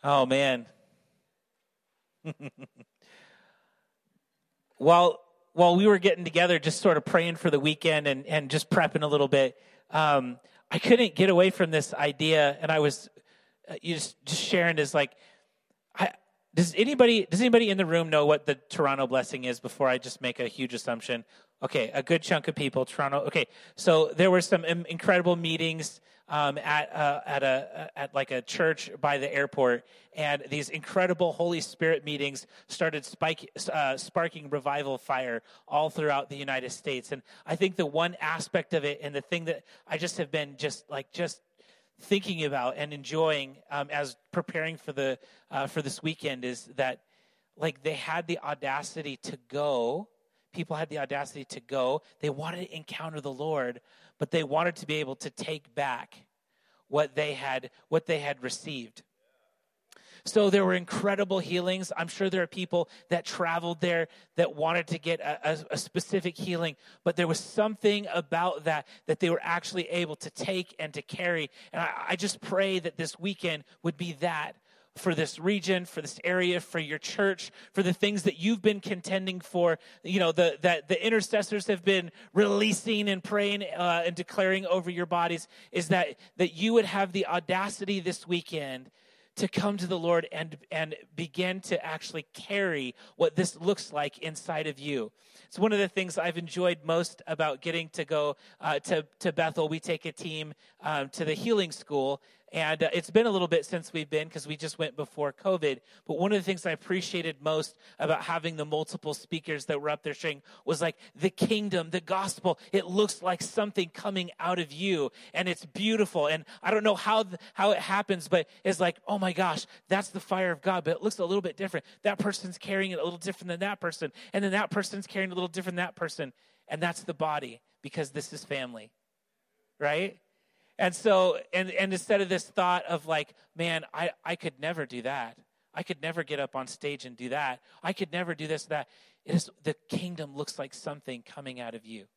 Oh, man. While we were getting together, just sort of praying for the weekend and just prepping a little bit, I couldn't get away from this idea, and I was just sharing is like, does anybody in the room know what the Toronto blessing is before I just make a huge assumption? Okay, a good chunk of people, Toronto. Okay, so there were some incredible meetings at like a church by the airport, and these incredible Holy Spirit meetings started sparking revival fire all throughout the United States. And I think the one aspect of it, and the thing that I just have been just thinking about and enjoying as preparing for this weekend, is that like they had the audacity to go. People had the audacity to go. They wanted to encounter the Lord, but they wanted to be able to take back what they had received. So there were incredible healings. I'm sure there are people that traveled there that wanted to get a specific healing, but there was something about that they were actually able to take and to carry. And I just pray that this weekend would be that for this region, for this area, for your church, for the things that you've been contending for, that the intercessors have been releasing and praying and declaring over your bodies, is that you would have the audacity this weekend to come to the Lord and begin to actually carry what this looks like inside of you. It's one of the things I've enjoyed most about getting to go to Bethel. We take a team to the healing school, and it's been a little bit since we've been, because we just went before COVID. But one of the things I appreciated most about having the multiple speakers that were up there sharing was like the kingdom, the gospel. It looks like something coming out of you, and it's beautiful. And I don't know how it happens, but it's like, oh my gosh, that's the fire of God, but it looks a little bit different. That person's carrying it a little different than that person, and then that person's carrying it a little different than that person, and that's the body, because this is family, right? And so, and instead of this thought of like, man, I could never do that. I could never get up on stage and do that. I could never do this, that. The kingdom looks like something coming out of you.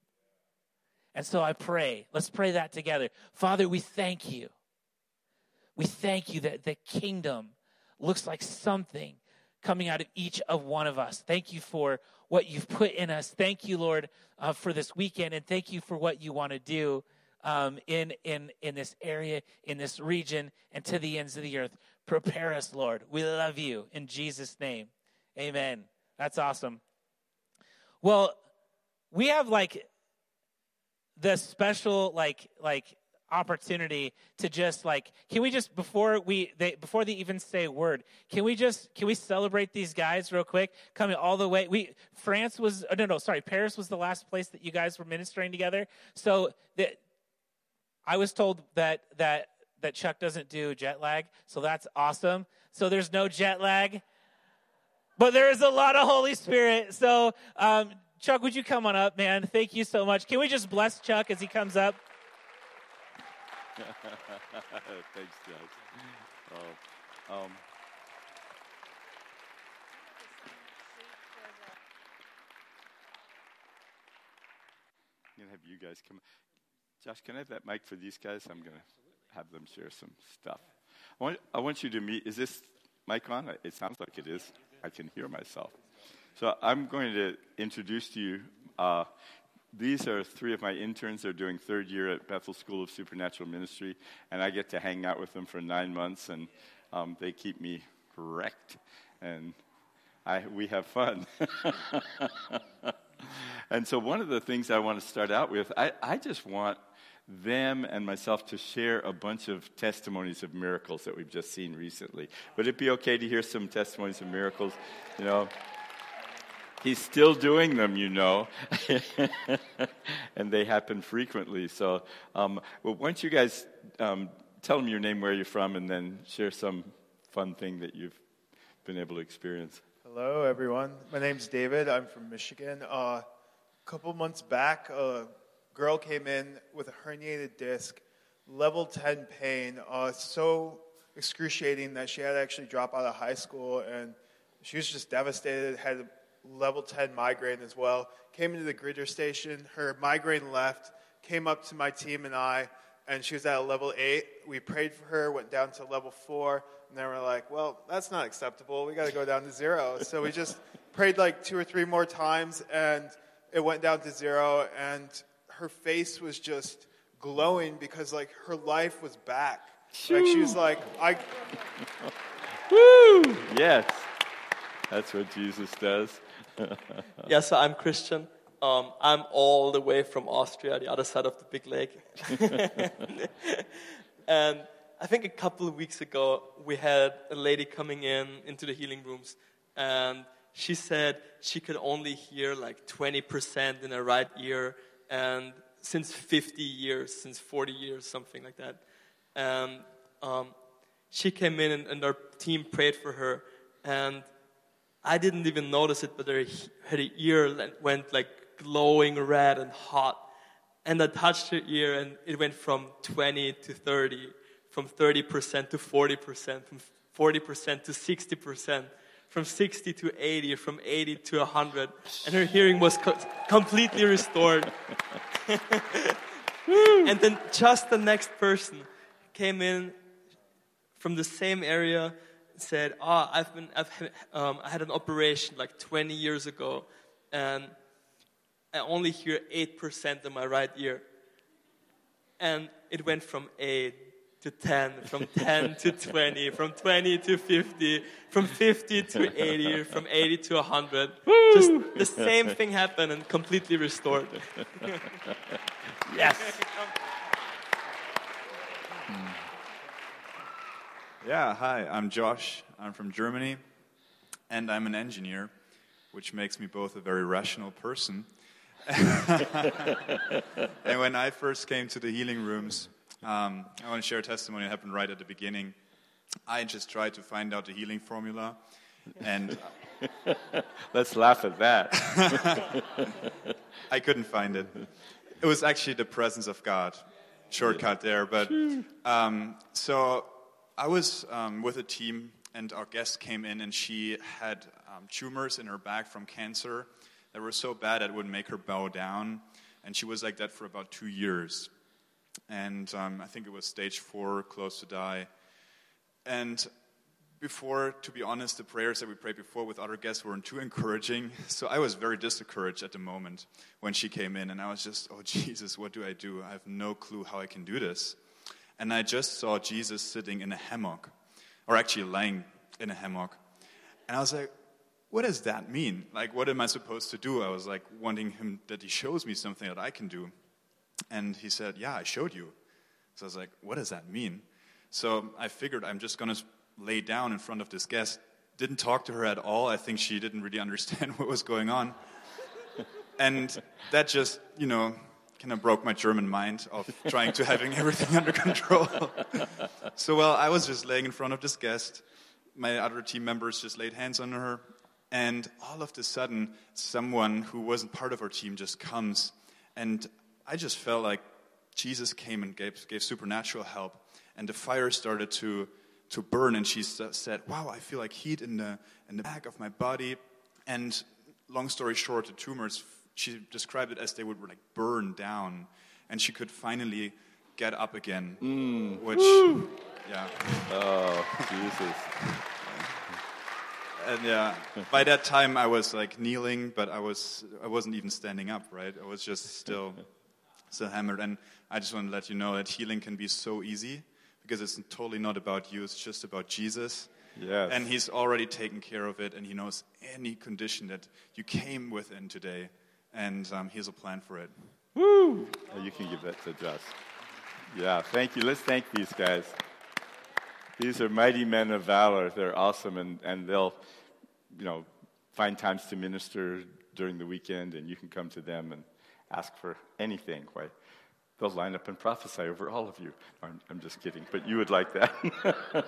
And so I pray, let's pray that together. Father, we thank you. We thank you that the kingdom looks like something coming out of each of one of us. Thank you for what you've put in us. Thank you, Lord, for this weekend, and thank you for what you want to do in this area, in this region, and to the ends of the earth. Prepare us, Lord. We love you. In Jesus' name, amen. That's awesome. Well, we have like the special like opportunity to just like, can we just, before they even say a word, can we celebrate these guys real quick, coming all the way? Paris was the last place that you guys were ministering together. So I was told that Chuck doesn't do jet lag, so that's awesome. So there's no jet lag, but there is a lot of Holy Spirit. So Chuck, would you come on up, man? Thank you so much. Can we just bless Chuck as he comes up? Thanks, Chuck. I'm going to have you guys come. Josh, can I have that mic for these guys? I'm going to have them share some stuff. I want you to meet. Is this mic on? It sounds like it is. I can hear myself. So I'm going to introduce to you. These are three of my interns. They're doing third year at Bethel School of Supernatural Ministry, and I get to hang out with them for 9 months, and they keep me wrecked, and we have fun. And so one of the things I want to start out with, I just want them and myself to share a bunch of testimonies of miracles that we've just seen recently. Would it be okay to hear some testimonies of miracles? You know, he's still doing them, you know, and they happen frequently. So, well, why don't you guys tell them your name, where you're from, and then share some fun thing that you've been able to experience. Hello, everyone. My name's David. I'm from Michigan. A couple months back, a girl came in with a herniated disc, level 10 pain, so excruciating that she had to actually drop out of high school, and she was just devastated, had a level 10 migraine as well. Came into the Gridger station, her migraine left, came up to my team and I, and she was at a level 8. We prayed for her, went down to level 4. And then we're like, well, that's not acceptable. We got to go down to 0. So we just prayed like 2 or 3 more times, and it went down to 0. And her face was just glowing because like her life was back. Like she was like, Woo! Yes. That's what Jesus does. Yeah, so I'm Christian. I'm all the way from Austria, the other side of the big lake. And I think a couple of weeks ago, we had a lady coming into the healing rooms, and she said she could only hear like 20% in her right ear, and since 50 years, since 40 years, something like that. And she came in, and our team prayed for her, and I didn't even notice it, but her ear went like glowing red and hot. And I touched her ear, and it went from 20 to 30, from 30% to 40%, from 40% to 60%, from 60 to 80, from 80 to 100. And her hearing was completely restored. And then just the next person came in from the same area, said, I had an operation like 20 years ago, and I only hear 8% in my right ear. And it went from 8 to 10, from 10 to 20, from 20 to 50, from 50 to 80, from 80 to 100. Woo! Just the same thing happened and completely restored. Yes. Yeah, hi, I'm Josh. I'm from Germany, and I'm an engineer, which makes me both a very rational person. And when I first came to the healing rooms, I want to share a testimony that happened right at the beginning. I just tried to find out the healing formula, and let's laugh at that. I couldn't find it. It was actually the presence of God. Shortcut there, but so I was with a team, and our guest came in, and she had tumors in her back from cancer that were so bad that it would make her bow down, and she was like that for about 2 years. And I think it was stage 4, close to die. And before, to be honest, the prayers that we prayed before with other guests weren't too encouraging, so I was very discouraged at the moment when she came in, and I was just, oh Jesus, what do? I have no clue how I can do this. And I just saw Jesus sitting in a hammock, or actually lying in a hammock. And I was like, what does that mean? Like, what am I supposed to do? I was like wanting him that he shows me something that I can do. And he said, yeah, I showed you. So I was like, what does that mean? So I figured I'm just going to lay down in front of this guest. Didn't talk to her at all. I think she didn't really understand what was going on. And that just, kind of broke my German mind of trying to having everything under control. So, I was just laying in front of this guest. My other team members just laid hands on her. And all of a sudden, someone who wasn't part of our team just comes. And I just felt like Jesus came and gave supernatural help. And the fire started to burn. And she said, wow, I feel like heat in the back of my body. And long story short, the tumors, she described it as they would like burn down, and she could finally get up again. Which, woo! Yeah. Oh, Jesus. And by that time I was like kneeling, but I wasn't even standing up, right? I was just still hammered. And I just want to let you know that healing can be so easy because it's totally not about you. It's just about Jesus. Yes. And he's already taken care of it, and he knows any condition that you came within today. And he has a plan for it. Woo! You can give that to Josh. Yeah, thank you. Let's thank these guys. These are mighty men of valor. They're awesome, and they'll, find times to minister during the weekend, and you can come to them and ask for anything. Why, they'll line up and prophesy over all of you. I'm just kidding, but you would like that.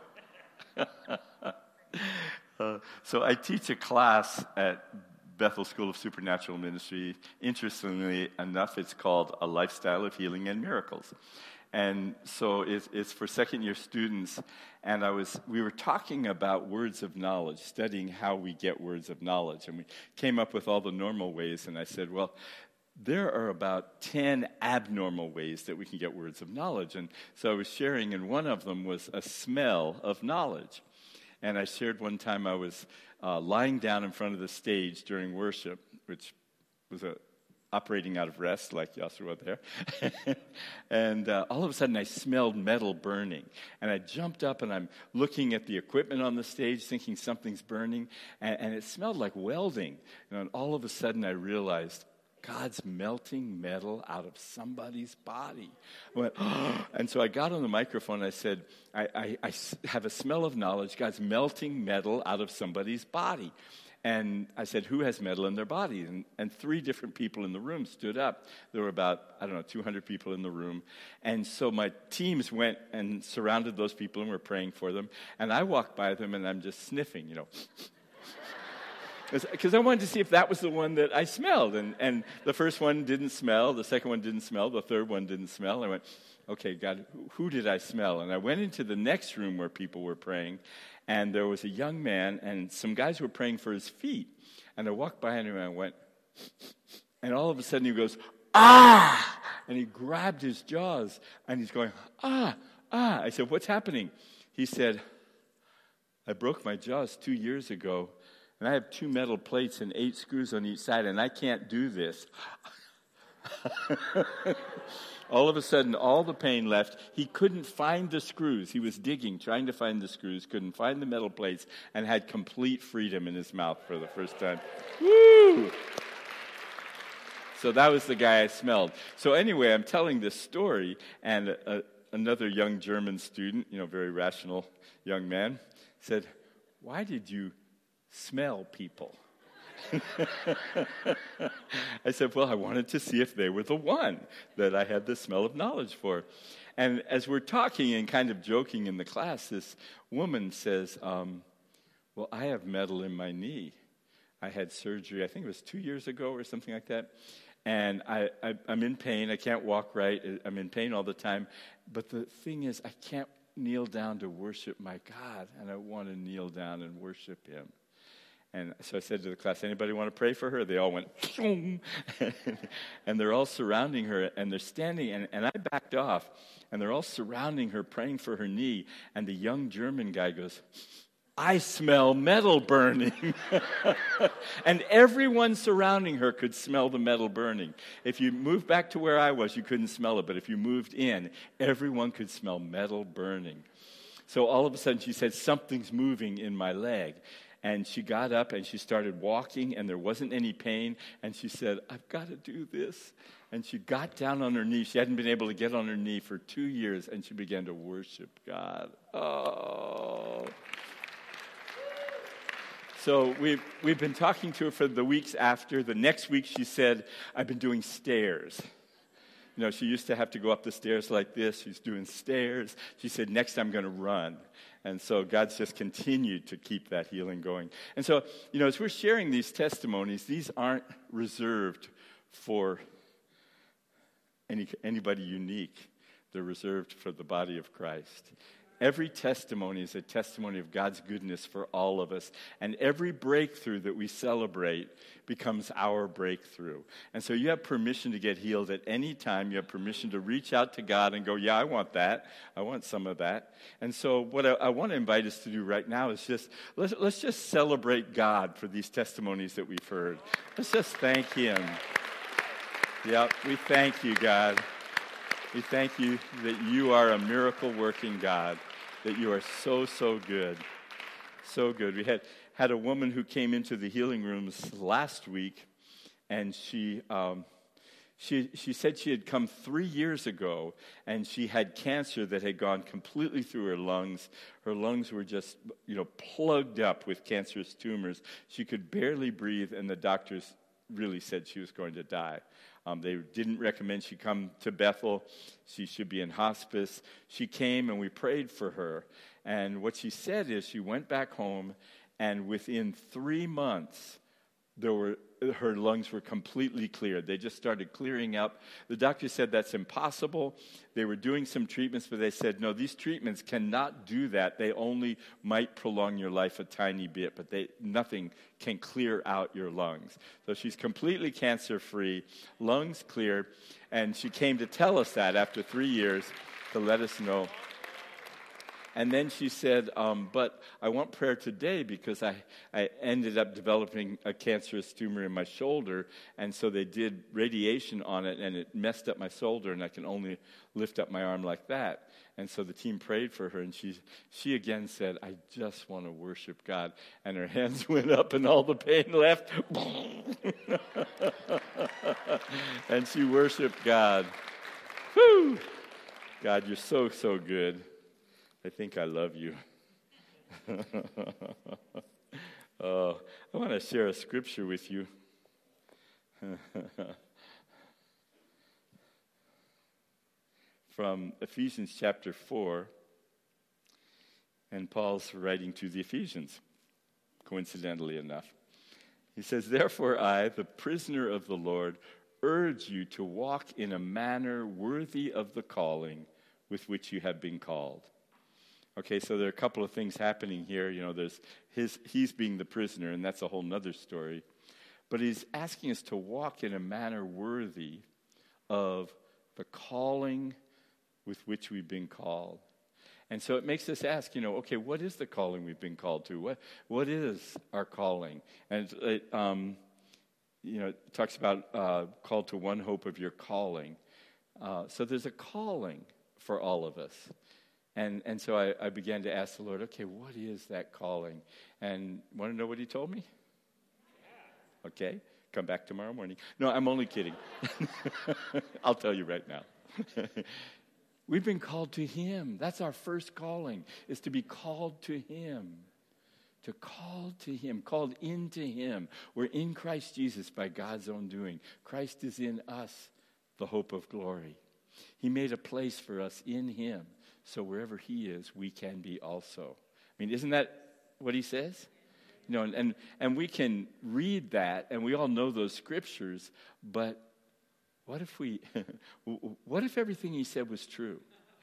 So I teach a class at Bethel School of Supernatural Ministry. Interestingly enough, it's called A Lifestyle of Healing and Miracles. And so it's for second-year students. And we were talking about words of knowledge, studying how we get words of knowledge. And we came up with all the normal ways. And I said, well, there are about 10 abnormal ways that we can get words of knowledge. And so I was sharing, and one of them was a smell of knowledge. And I shared one time I was lying down in front of the stage during worship, which was operating out of rest, like Yasser there. And all of a sudden, I smelled metal burning. And I jumped up, and I'm looking at the equipment on the stage, thinking something's burning. And it smelled like welding. And all of a sudden, I realized God's melting metal out of somebody's body. I went, oh. And so I got on the microphone and I said, I have a smell of knowledge. God's melting metal out of somebody's body. And I said, who has metal in their body? And 3 different people in the room stood up. There were about, 200 people in the room. And so my teams went and surrounded those people and were praying for them. And I walked by them and I'm just sniffing, Because I wanted to see if that was the one that I smelled. And the first one didn't smell. The second one didn't smell. The third one didn't smell. I went, okay, God, who did I smell? And I went into the next room where people were praying. And there was a young man, and some guys were praying for his feet. And I walked by him and I went, and all of a sudden he goes, ah! And he grabbed his jaws. And he's going, ah, ah. I said, what's happening? He said, I broke my jaws 2 years ago. And I have 2 metal plates and 8 screws on each side, and I can't do this. All of a sudden, all the pain left. He couldn't find the screws. He was digging, trying to find the screws, couldn't find the metal plates, and had complete freedom in his mouth for the first time. Woo! So that was the guy I smelled. So anyway, I'm telling this story, and another young German student, very rational young man, said, why did you smell people? I said, well, I wanted to see if they were the one that I had the smell of knowledge for. And as we're talking and kind of joking in the class, this woman says, well, I have metal in my knee. I had surgery, I think it was 2 years ago or something like that. And I'm in pain. I can't walk right. I'm in pain all the time. But the thing is, I can't kneel down to worship my God. And I want to kneel down and worship him. And so I said to the class, anybody want to pray for her? They all went, and they're all surrounding her, and they're standing, and I backed off, and they're all surrounding her, praying for her knee, and the young German guy goes, I smell metal burning. And everyone surrounding her could smell the metal burning. If you moved back to where I was, you couldn't smell it, but if you moved in, everyone could smell metal burning. So all of a sudden she said, something's moving in my leg. And she got up and she started walking, and there wasn't any pain. And she said, I've got to do this. And she got down on her knee. She hadn't been able to get on her knee for 2 years, and she began to worship God. Oh. So we've been talking to her for the weeks after. The next week she said, I've been doing stairs. She used to have to go up the stairs like this. She's doing stairs. She said, next I'm going to run. And so God's just continued to keep that healing going. And so, as we're sharing these testimonies, these aren't reserved for anybody unique. They're reserved for the body of Christ. Every testimony is a testimony of God's goodness for all of us. And every breakthrough that we celebrate becomes our breakthrough. And so you have permission to get healed at any time. You have permission to reach out to God and go, yeah, I want that. I want some of that. And so what I want to invite us to do right now is let's just celebrate God for these testimonies that we've heard. Let's just thank him. Yep, we thank you, God. We thank you that you are a miracle-working God, that you are so, so good. So good. We had a woman who came into the healing rooms last week, and she said she had come 3 years ago, and she had cancer that had gone completely through her lungs. Her lungs were just, plugged up with cancerous tumors. She could barely breathe, and the doctors really said she was going to die. They didn't recommend she come to Bethel. She should be in hospice. She came, and we prayed for her. And what she said is she went back home, and within 3 months, her lungs were completely cleared. They just started clearing up. The doctor said that's impossible. They were doing some treatments, but they said, no, these treatments cannot do that. They only might prolong your life a tiny bit, but nothing can clear out your lungs. So she's completely cancer-free, lungs clear, and she came to tell us that after 3 years to let us know. And then she said, but I want prayer today because I ended up developing a cancerous tumor in my shoulder, and so they did radiation on it, and it messed up my shoulder, and I can only lift up my arm like that. And so the team prayed for her, and she again said, I just want to worship God. And her hands went up, and all the pain left. And she worshiped God. Whew! God, you're so, so good. I think I love you. I want to share a scripture with you. From Ephesians chapter 4. And Paul's writing to the Ephesians, coincidentally enough. He says, therefore I, the prisoner of the Lord, urge you to walk in a manner worthy of the calling with which you have been called. Okay, so there are a couple of things happening here. You know, there's he's being the prisoner, and that's a whole nother story. But he's asking us to walk in a manner worthy of the calling with which we've been called. And so it makes us ask, you know, okay, what is the calling we've been called to? What is our calling? And it talks about called to one hope of your calling. So there's a calling for all of us. And so I began to ask the Lord, okay, what is that calling? And want to know what he told me? Okay, come back tomorrow morning. No, I'm only kidding. I'll tell you right now. We've been called to him. That's our first calling, is to be called to him. To call to him, called into him. We're in Christ Jesus by God's own doing. Christ is in us, the hope of glory. He made a place for us in him. So wherever he is, we can be also. I mean, isn't that what he says? You know, and we can read that, and we all know those scriptures, but what if everything he said was true?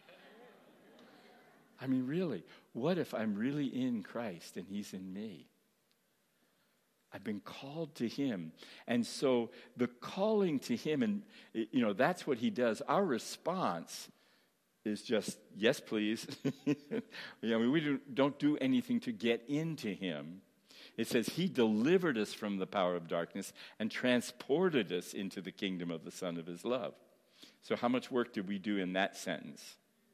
I mean, really, what if I'm really in Christ and he's in me? I've been called to him. And so the calling to him, and you know, that's what he does. Our response is just, yes, please. We don't do anything to get into him. It says he delivered us from the power of darkness and transported us into the kingdom of the Son of his love. So how much work did we do in that sentence?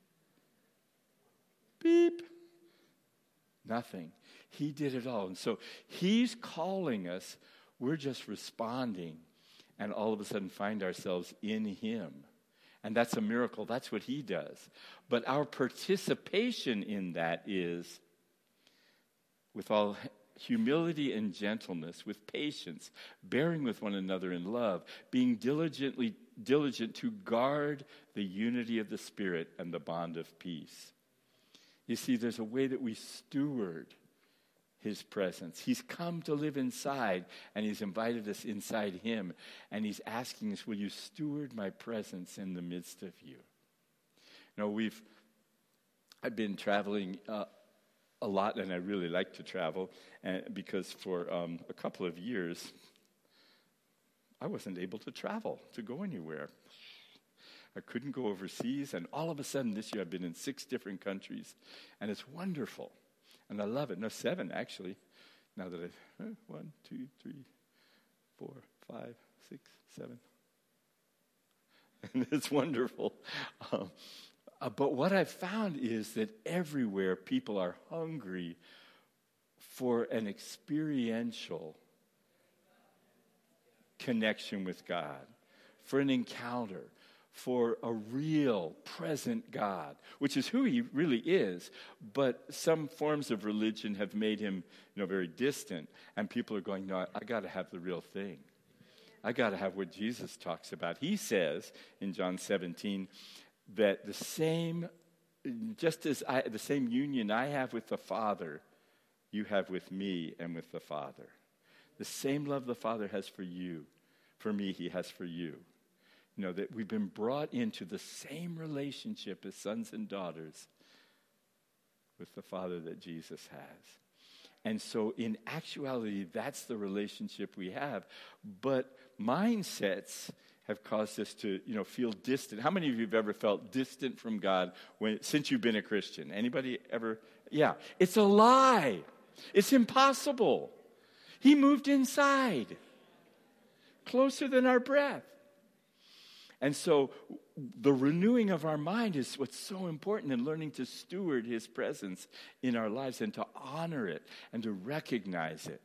Beep. Nothing. He did it all. And so he's calling us. We're just responding. And all of a sudden find ourselves in him. And that's a miracle. That's what he does. But our participation in that is with all humility and gentleness, with patience, bearing with one another in love, being diligent to guard the unity of the Spirit and the bond of peace. You see, there's a way that we steward his presence. He's come to live inside, and he's invited us inside him, and he's asking us, will you steward my presence in the midst of you? You know, I've been traveling a lot, and I really like to travel, because for a couple of years, I wasn't able to travel, to go anywhere. I couldn't go overseas, and all of a sudden this year I've been in 6 different countries, and it's wonderful, and I love it. No, 7 actually. Now that 1, 2, 3, 4, 5, 6, 7, and it's wonderful. But what I've found is that everywhere people are hungry for an experiential connection with God, for an encounter, for a real present God, which is who he really is. But some forms of religion have made him, very distant. And people are going, no, I got to have the real thing. I got to have what Jesus talks about. He says in John 17 that the same union I have with the Father, you have with me and with the Father. The same love the Father has for you, for me, he has for you. You know, that we've been brought into the same relationship as sons and daughters with the Father that Jesus has. And so in actuality, that's the relationship we have. But mindsets have caused us to, feel distant. How many of you have ever felt distant from God since you've been a Christian? Anybody ever? Yeah. It's a lie. It's impossible. He moved inside, closer than our breath. And so the renewing of our mind is what's so important in learning to steward his presence in our lives and to honor it and to recognize it.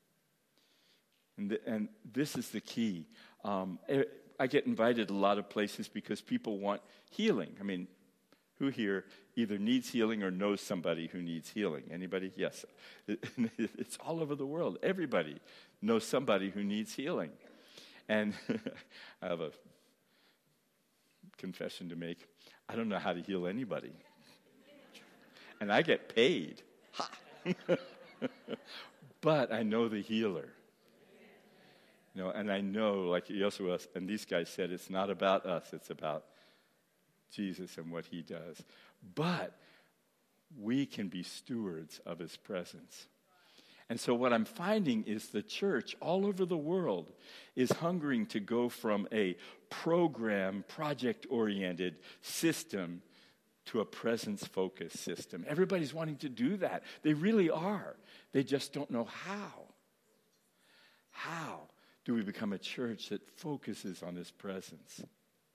And this is the key. I get invited a lot of places because people want healing. I mean, who here either needs healing or knows somebody who needs healing? Anybody? Yes. It's all over the world. Everybody knows somebody who needs healing. And I have a confession to make. I don't know how to heal anybody. And I get paid. Ha! But I know the healer. And I know, like Yeshua and these guys said, it's not about us. It's about Jesus and what he does. But we can be stewards of his presence. And so what I'm finding is the church all over the world is hungering to go from a program, project-oriented system to a presence-focused system. Everybody's wanting to do that. They really are. They just don't know how. How do we become a church that focuses on his presence?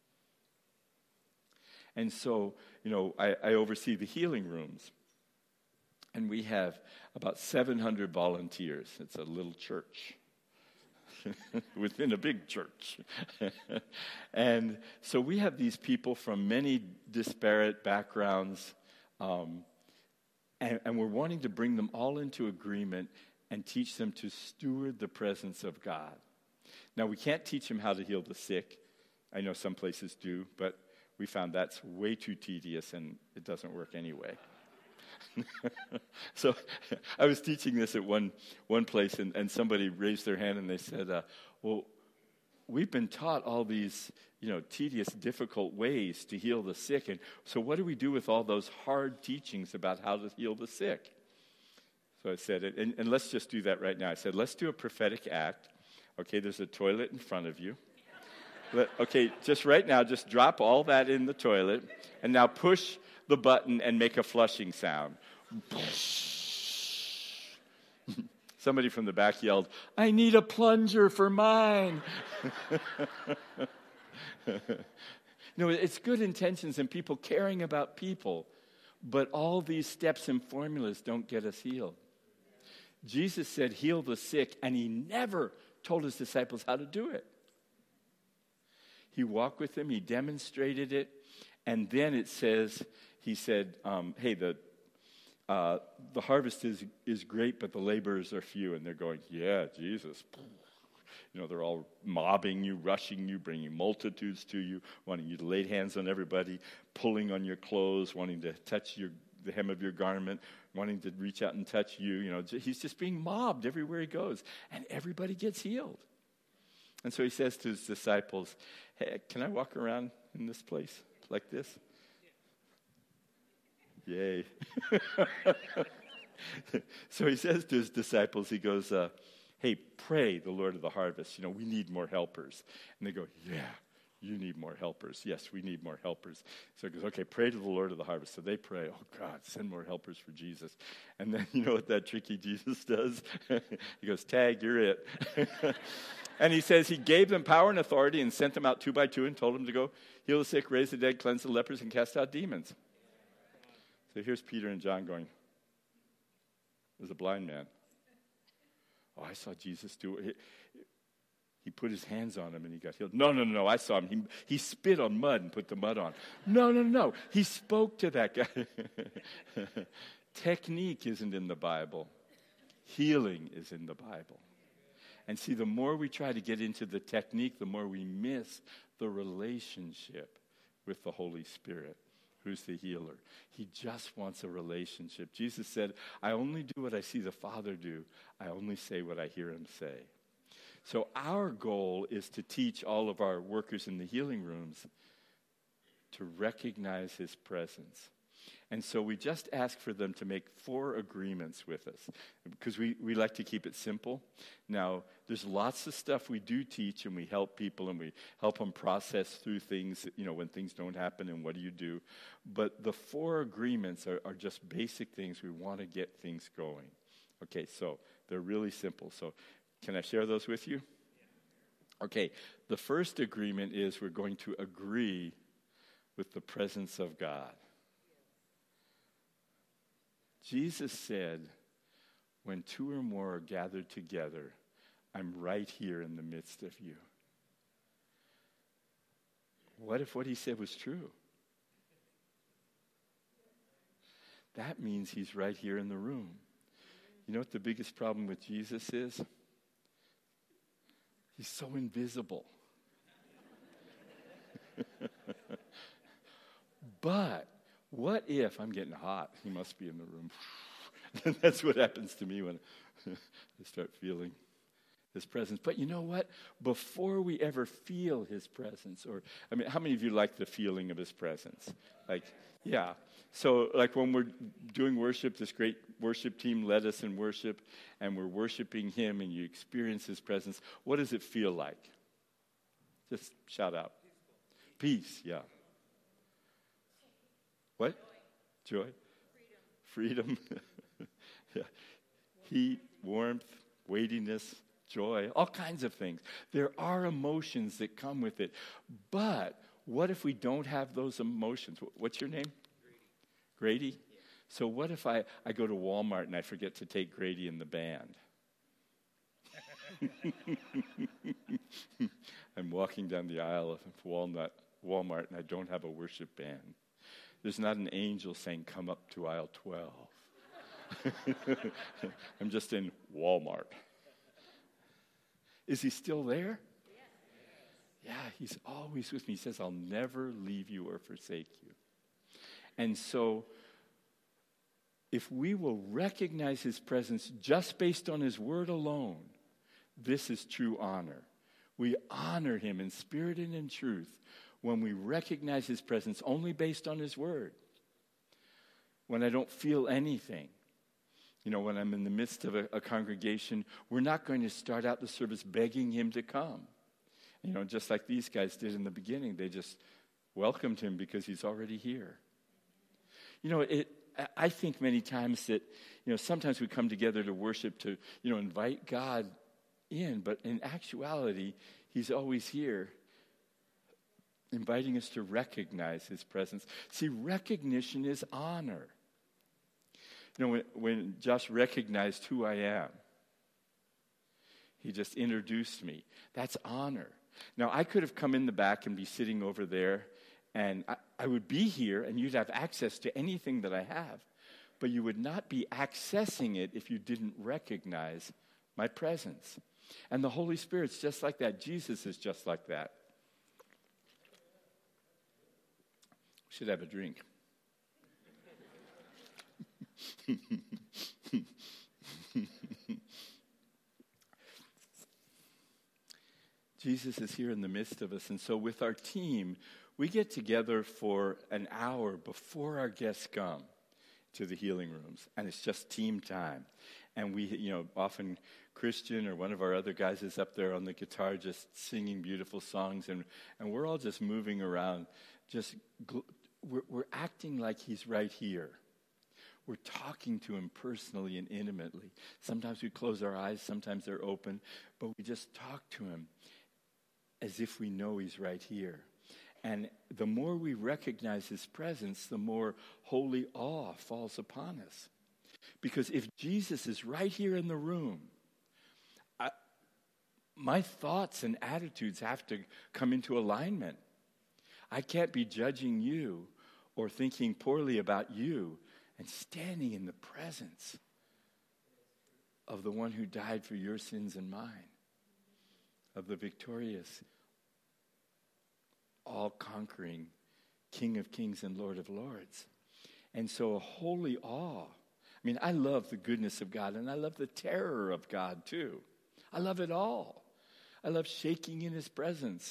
And so, I oversee the healing rooms. And we have about 700 volunteers. It's a little church within a big church. And so we have these people from many disparate backgrounds, and we're wanting to bring them all into agreement and teach them to steward the presence of God. Now, we can't teach them how to heal the sick. I know some places do, but we found that's way too tedious, and it doesn't work anyway. So I was teaching this at one place, and somebody raised their hand, and they said, well, we've been taught all these, tedious, difficult ways to heal the sick, and so what do we do with all those hard teachings about how to heal the sick? So I said, and let's just do that right now. I said, let's do a prophetic act. Okay, there's a toilet in front of you. Okay, just right now, just drop all that in the toilet, and now push the button and make a flushing sound. Somebody from the back yelled, "I need a plunger for mine." It's good intentions and people caring about people, but all these steps and formulas don't get us healed. Jesus said, heal the sick, and he never told his disciples how to do it. He walked with them, he demonstrated it, and then it says, he said, hey, the harvest is great, but the laborers are few. And they're going, yeah, Jesus. They're all mobbing you, rushing you, bringing multitudes to you, wanting you to lay hands on everybody, pulling on your clothes, wanting to touch the hem of your garment, wanting to reach out and touch you. He's just being mobbed everywhere he goes. And everybody gets healed. And so he says to his disciples, hey, can I walk around in this place like this? Yay. So he says to his disciples, he goes, hey, pray the Lord of the harvest. We need more helpers. And they go, yeah, you need more helpers. Yes, we need more helpers. So he goes, okay, pray to the Lord of the harvest. So they pray, oh, God, send more helpers for Jesus. And then you know what that tricky Jesus does? He goes, tag, you're it. And he says he gave them power and authority and sent them out 2 by 2 and told them to go heal the sick, raise the dead, cleanse the lepers, and cast out demons. So here's Peter and John going, there's a blind man. Oh, I saw Jesus do it. He put his hands on him and he got healed. No, I saw him. He spit on mud and put the mud on. No. He spoke to that guy. Technique isn't in the Bible. Healing is in the Bible. And see, the more we try to get into the technique, the more we miss the relationship with the Holy Spirit. who's the healer. He just wants a relationship. Jesus said, I only do what I see the Father do. I only say what I hear him say. So our goal is to teach all of our workers in the healing rooms to recognize his presence. And so we just ask for them to make 4 agreements with us because we like to keep it simple. Now, there's lots of stuff we do teach, and we help people and we help them process through things, when things don't happen and what do you do. But the 4 agreements are just basic things. We want to get things going. Okay, so they're really simple. So can I share those with you? Okay, the first agreement is we're going to agree with the presence of God. Jesus said, when 2 or more are gathered together, I'm right here in the midst of you. What if what he said was true? That means he's right here in the room. You know what the biggest problem with Jesus is? He's so invisible. But what if, I'm getting hot, he must be in the room. That's what happens to me when I start feeling his presence. But you know what? Before we ever feel his presence, how many of you like the feeling of his presence? Yeah. So when we're doing worship, this great worship team led us in worship, and we're worshiping him, and you experience his presence. What does it feel like? Just shout out. Peace, yeah. What? Joy? Freedom. Yeah. Heat, warmth, weightiness, joy, all kinds of things. There are emotions that come with it. But what if we don't have those emotions? What's your name? Grady. Yeah. So what if I go to Walmart and I forget to take Grady in the band? I'm walking down the aisle of Walmart and I don't have a worship band. There's not an angel saying, come up to aisle 12. I'm just in Walmart. Is he still there? Yeah, he's always with me. He says, I'll never leave you or forsake you. And so, if we will recognize his presence just based on his word alone, this is true honor. We honor him in spirit and in truth when we recognize his presence only based on his word. When I don't feel anything, when I'm in the midst of a congregation, we're not going to start out the service begging him to come. Just like these guys did in the beginning. They just welcomed him because he's already here. I think many times that, sometimes we come together to worship to, invite God in, but in actuality, he's always here, inviting us to recognize his presence. See, recognition is honor. When Josh recognized who I am, he just introduced me. That's honor. Now, I could have come in the back and be sitting over there, and I would be here, and you'd have access to anything that I have, but you would not be accessing it if you didn't recognize my presence. And the Holy Spirit's just like that. Jesus is just like that. Should have a drink. Jesus is here in the midst of us. And so with our team, we get together for an hour before our guests come to the healing rooms. And it's just team time. And we, often Christian or one of our other guys is up there on the guitar just singing beautiful songs. And we're all just moving around. We're acting like he's right here. We're talking to him personally and intimately. Sometimes we close our eyes, sometimes they're open, but we just talk to him as if we know he's right here. And the more we recognize his presence, the more holy awe falls upon us. Because if Jesus is right here in the room, my thoughts and attitudes have to come into alignment. I can't be judging you or thinking poorly about you and standing in the presence of the one who died for your sins and mine, of the victorious, all-conquering King of Kings and Lord of Lords. And so a holy awe. I mean, I love the goodness of God, and I love the terror of God too. I love it all. I love shaking in his presence.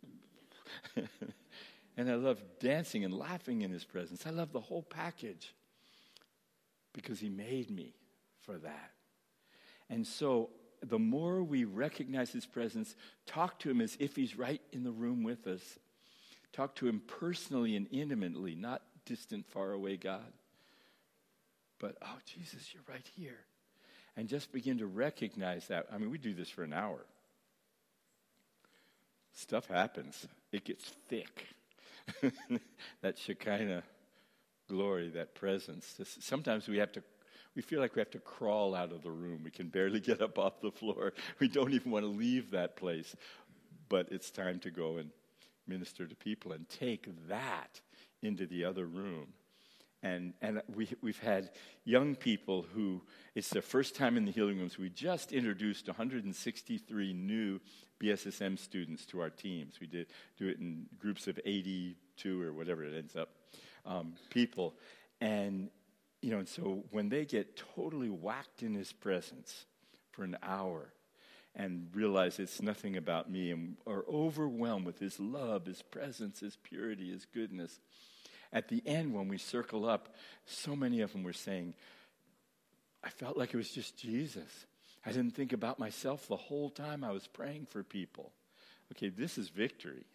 And I love dancing and laughing in his presence. I love the whole package because he made me for that. And so the more we recognize his presence, talk to him as if he's right in the room with us. Talk to him personally and intimately, not distant, far away God. But, oh, Jesus, you're right here. And just begin to recognize that. I mean, we do this for an hour. Stuff happens. It gets thick. That Shekinah glory, that presence. Sometimes we feel like we have to crawl out of the room. We can barely get up off the floor. We don't even want to leave that place. But it's time to go and minister to people and take that into the other room. And we've had young people who, it's their first time in the healing rooms. We just introduced 163 new BSSM students to our teams. We do it in groups of 82 or whatever it ends up, people. And, and so when they get totally whacked in his presence for an hour and realize it's nothing about me and are overwhelmed with his love, his presence, his purity, his goodness, at the end, when we circle up, so many of them were saying, I felt like it was just Jesus. I didn't think about myself the whole time I was praying for people. Okay, this is victory.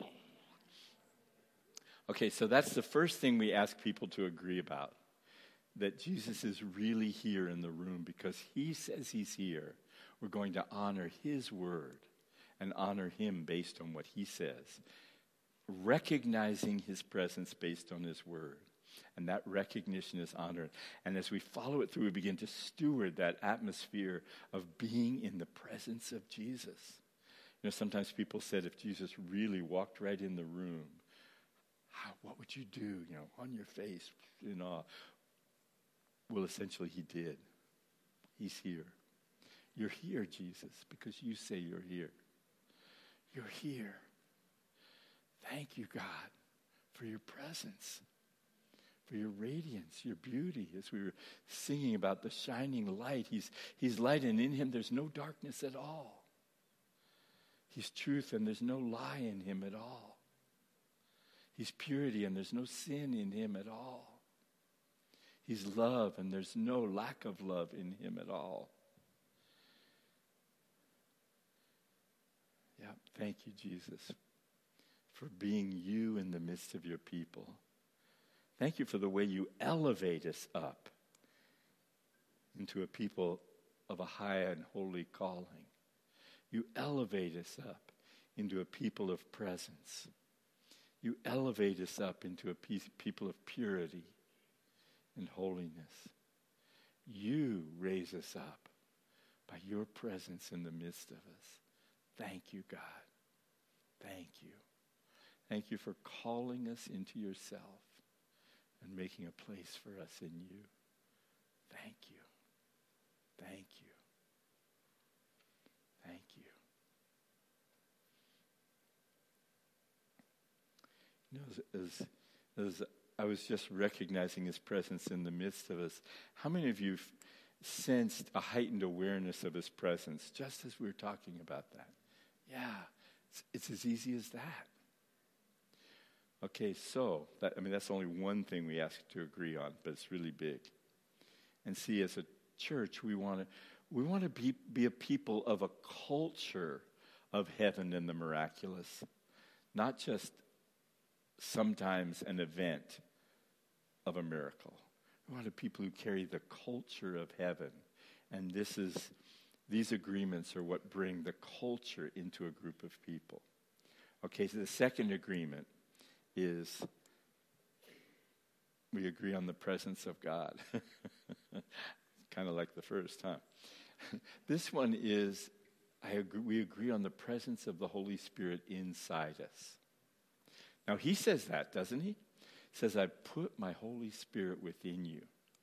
Okay, so that's the first thing we ask people to agree about, that Jesus is really here in the room because he says he's here. We're going to honor his word and honor him based on what he says, recognizing his presence based on his word. And that recognition is honored. And as we follow it through, we begin to steward that atmosphere of being in the presence of Jesus. Sometimes people said if Jesus really walked right in the room, what would you do, on your face in awe? Well, essentially he did. He's here. You're here, Jesus, because you say you're here. You're here. Thank you, God, for your presence, for your radiance, your beauty. As we were singing about the shining light, he's light, and in him there's no darkness at all. He's truth, and there's no lie in him at all. He's purity, and there's no sin in him at all. He's love, and there's no lack of love in him at all. Yeah, thank you, Jesus, for being you in the midst of your people. Thank you for the way you elevate us up into a people of a high and holy calling. You elevate us up into a people of presence. You elevate us up into a people of purity and holiness. You raise us up by your presence in the midst of us. Thank you, God. Thank you. Thank you for calling us into yourself and making a place for us in you. Thank you. Thank you. Thank you. As I was just recognizing his presence in the midst of us, how many of you sensed a heightened awareness of his presence just as we were talking about that? Yeah, it's as easy as that. Okay, so that's only one thing we ask to agree on, but it's really big. And see, as a church, we want to be a people of a culture of heaven and the miraculous, not just sometimes an event of a miracle. We want people who carry the culture of heaven, and these agreements are what bring the culture into a group of people. Okay, so the second agreement is we agree on the presence of God. Kind of like the first, huh? This one is we agree on the presence of the Holy Spirit inside us. Now, he says that, doesn't he? He says, I put my Holy Spirit within you.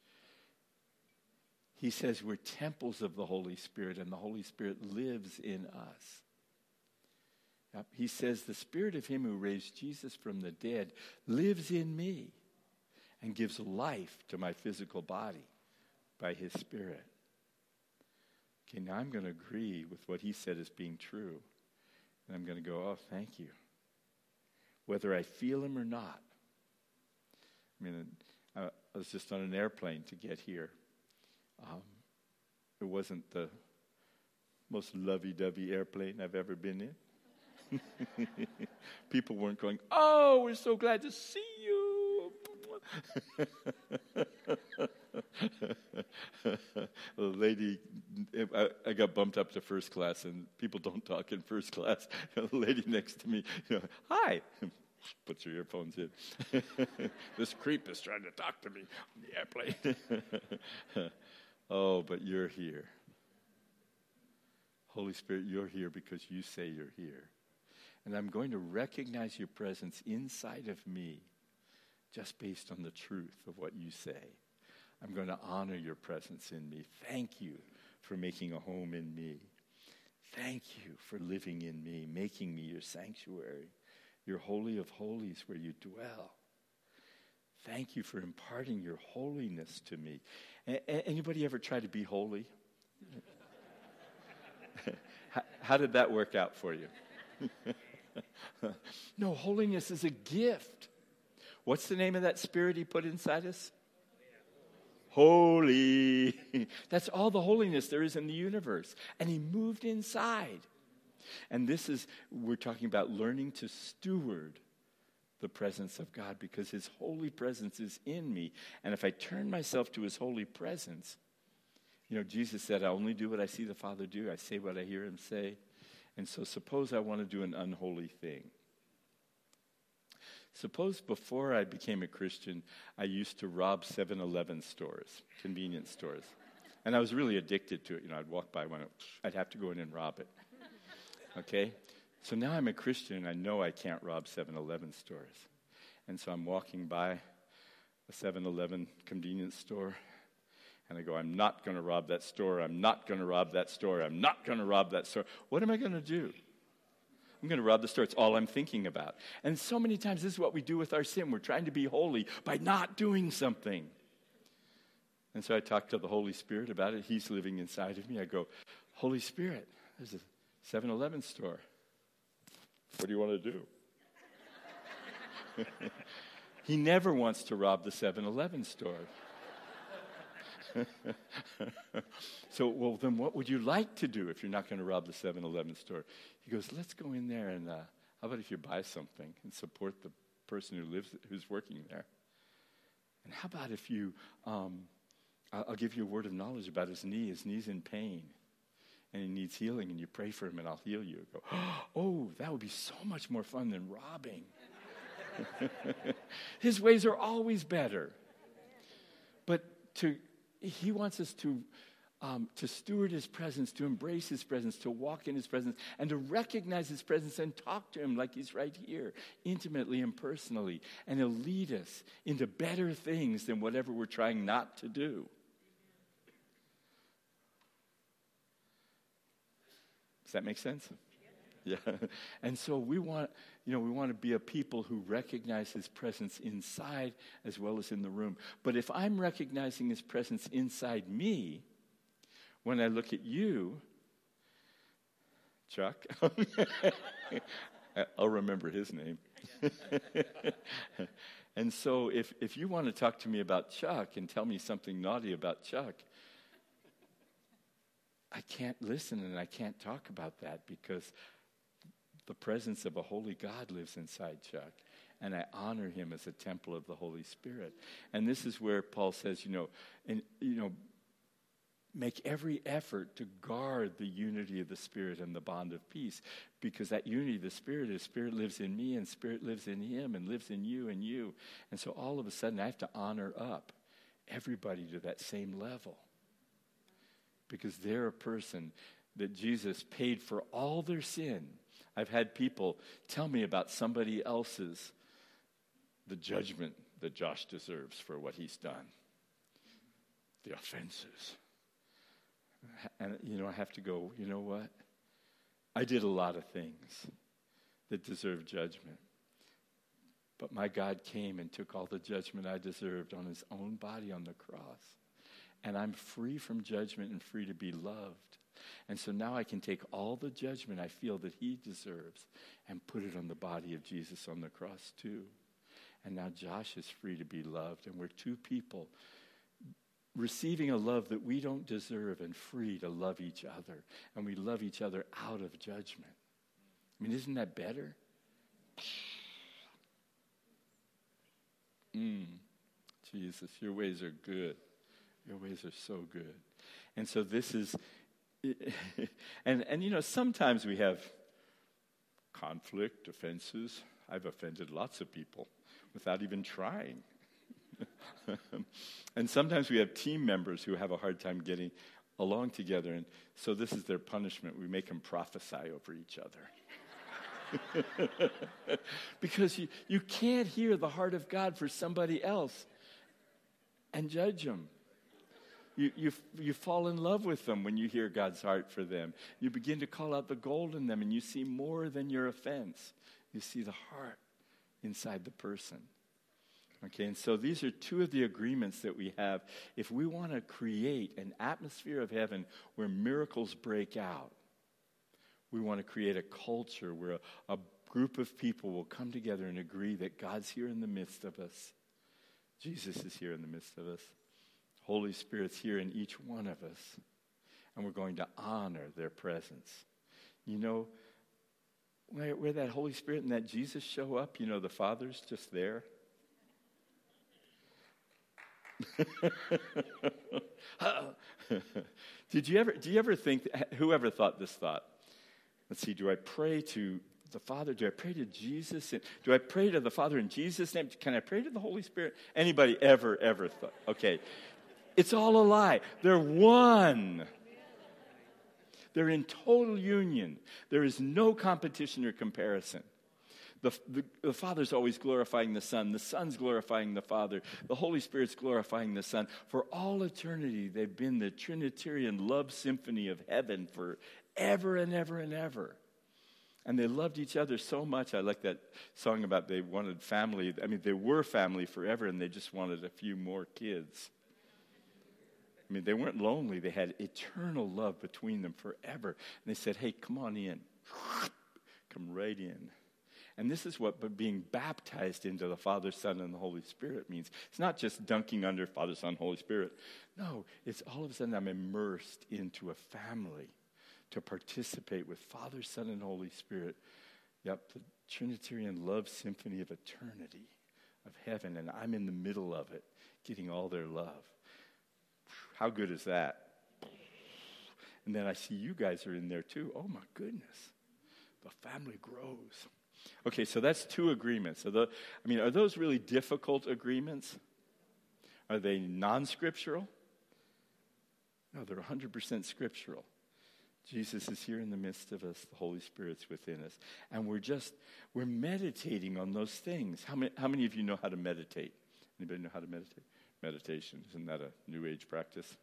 He says we're temples of the Holy Spirit, and the Holy Spirit lives in us. Yep. He says, the Spirit of him who raised Jesus from the dead lives in me and gives life to my physical body by his Spirit. Okay, now I'm going to agree with what he said as being true. And I'm going to go, oh, thank you. Whether I feel him or not. I mean, I was just on an airplane to get here. It wasn't the most lovey-dovey airplane I've ever been in. People weren't going, oh, we're so glad to see you. The lady, I got bumped up to first class, and people don't talk in first class. The lady next to me, hi. Put your earphones in. This creep is trying to talk to me on the airplane. Oh, but you're here. Holy Spirit, you're here because you say you're here. And I'm going to recognize your presence inside of me just based on the truth of what you say. I'm going to honor your presence in me. Thank you for making a home in me. Thank you for living in me, making me your sanctuary, your holy of holies where you dwell. Thank you for imparting your holiness to me. Anybody ever try to be holy? How did that work out for you? No, holiness is a gift. What's the name of that Spirit he put inside us? Holy. That's all the holiness there is in the universe. And he moved inside. And we're talking about learning to steward the presence of God because his holy presence is in me. And if I turn myself to his holy presence, Jesus said, I only do what I see the Father do. I say what I hear him say. And so suppose I want to do an unholy thing. Suppose before I became a Christian, I used to rob 7-Eleven stores, convenience stores. And I was really addicted to it. I'd walk by one, I'd have to go in and rob it. Okay? So now I'm a Christian, and I know I can't rob 7-Eleven stores. And so I'm walking by a 7-Eleven convenience store, and I go, I'm not going to rob that store. I'm not going to rob that store. I'm not going to rob that store. What am I going to do? I'm going to rob the store. It's all I'm thinking about. And so many times this is what we do with our sin. We're trying to be holy by not doing something. And so I talk to the Holy Spirit about it. He's living inside of me. I go, Holy Spirit, there's a 7-Eleven store. What do you want to do? He never wants to rob the 7-Eleven store. So, well, then what would you like to do if you're not going to rob the 7-Eleven store? He goes, let's go in there and how about if you buy something and support the person who's working there? And how about if you, I'll give you a word of knowledge about his knee. His knee's in pain and he needs healing, and you pray for him and I'll heal you. I go, oh, that would be so much more fun than robbing. His ways are always better. But he wants us to steward his presence, to embrace his presence, to walk in his presence, and to recognize his presence and talk to him like he's right here, intimately and personally. And he'll lead us into better things than whatever we're trying not to do. Does that make sense? Yeah. And so we want to be a people who recognize his presence inside as well as in the room. But if I'm recognizing his presence inside me, when I look at you, Chuck, I'll remember his name. And so if you want to talk to me about Chuck and tell me something naughty about Chuck, I can't listen and I can't talk about that because the presence of a holy God lives inside Chuck, and I honor him as a temple of the Holy Spirit. And this is where Paul says, make every effort to guard the unity of the Spirit and the bond of peace, because that unity of the Spirit is Spirit lives in me and Spirit lives in him and lives in you and you. And so all of a sudden I have to honor up everybody to that same level, because they're a person that Jesus paid for all their sin. I've had people tell me about somebody else's, the judgment that Josh deserves for what he's done, the offenses. And, I have to go, you know what? I did a lot of things. that deserved judgment. But my God came and took all the judgment I deserved on his own body on the cross. And I'm free from judgment and free to be loved. And so now I can take all the judgment I feel that he deserves and put it on the body of Jesus on the cross too. And now Josh is free to be loved. And we're two people receiving a love that we don't deserve and free to love each other. And we love each other out of judgment. I mean, isn't that better? Jesus, your ways are good. Your ways are so good. And so this is, and you know, sometimes we have conflict, offenses. I've offended lots of people without even trying. And sometimes we have team members who have a hard time getting along together. And so this is their punishment. We make them prophesy over each other. Because you can't hear the heart of God for somebody else and judge them. You fall in love with them when you hear God's heart for them. You begin to call out the gold in them, and you see more than your offense. You see the heart inside the person. Okay, and so these are two of the agreements that we have. If we want to create an atmosphere of heaven where miracles break out, we want to create a culture where a group of people will come together and agree that God's here in the midst of us. Jesus is here in the midst of us. Holy Spirit's here in each one of us. And we're going to honor their presence. You know, where that Holy Spirit and that Jesus show up, you know, the Father's just there. Do you ever think, whoever thought this thought? Let's see, do I pray to the Father? Do I pray to Jesus? Do I pray to the Father in Jesus' name? Can I pray to the Holy Spirit? Anybody ever thought? Okay. It's all a lie. They're one. They're in total union. There is no competition or comparison. The Father's always glorifying the Son. The Son's glorifying the Father. The Holy Spirit's glorifying the Son. For all eternity, they've been the Trinitarian love symphony of heaven forever and ever and ever. And they loved each other so much. I like that song about they wanted family. I mean, they were family forever, and they just wanted a few more kids. I mean, they weren't lonely. They had eternal love between them forever. And they said, hey, come on in. Come right in. And this is what being baptized into the Father, Son, and the Holy Spirit means. It's not just dunking under Father, Son, Holy Spirit. No, it's all of a sudden I'm immersed into a family to participate with Father, Son, and Holy Spirit. Yep, the Trinitarian love symphony of eternity, of heaven, and I'm in the middle of it, getting all their love. How good is that? And then I see you guys are in there too. Oh my goodness. The family grows. Okay, so that's two agreements. Are those really difficult agreements? Are they non-scriptural? No, they're 100% scriptural. Jesus is here in the midst of us. The Holy Spirit's within us. And we're meditating on those things. How many of you know how to meditate? Anybody know how to meditate? Meditation, isn't that a New Age practice?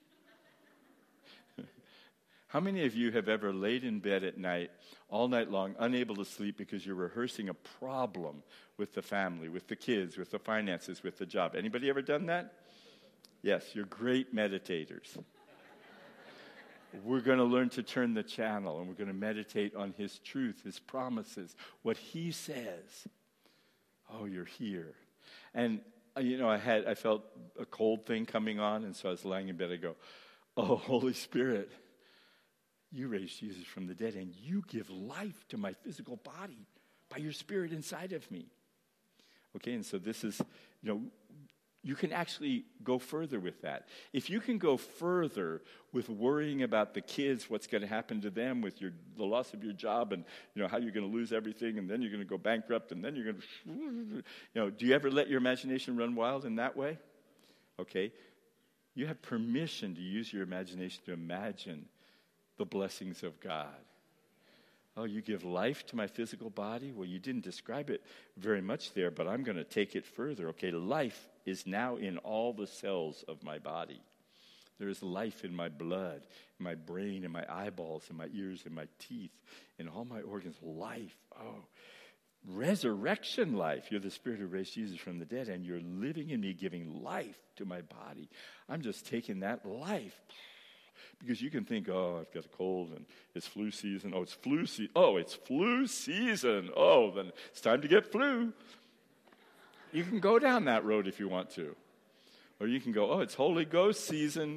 How many of you have ever laid in bed at night, all night long, unable to sleep because you're rehearsing a problem with the family, with the kids, with the finances, with the job? Anybody ever done that? Yes, you're great meditators. We're going to learn to turn the channel, and we're going to meditate on his truth, his promises, what he says. Oh, you're here. And you know, I felt a cold thing coming on, and so I was lying in bed. I go, oh, Holy Spirit, you raised Jesus from the dead, and you give life to my physical body by your Spirit inside of me. Okay, and so this is, you know, you can actually go further with that. If you can go further with worrying about the kids, what's going to happen to them with the loss of your job, and you know how you're going to lose everything, and then you're going to go bankrupt, and then you're going to, you know, do you ever let your imagination run wild in that way? Okay, you have permission to use your imagination to imagine the blessings of God. Oh, you give life to my physical body? Well, you didn't describe it very much there, but I'm going to take it further. Okay, life is now in all the cells of my body. There is life in my blood, in my brain, in my eyeballs, in my ears, in my teeth, in all my organs. Life. Oh, resurrection life. You're the Spirit who raised Jesus from the dead, and you're living in me, giving life to my body. I'm just taking that life. Because you can think, oh, I've got a cold and it's flu season. Oh, it's flu season. Oh, it's flu season. Oh, then it's time to get flu. You can go down that road if you want to. Or you can go, oh, it's Holy Ghost season.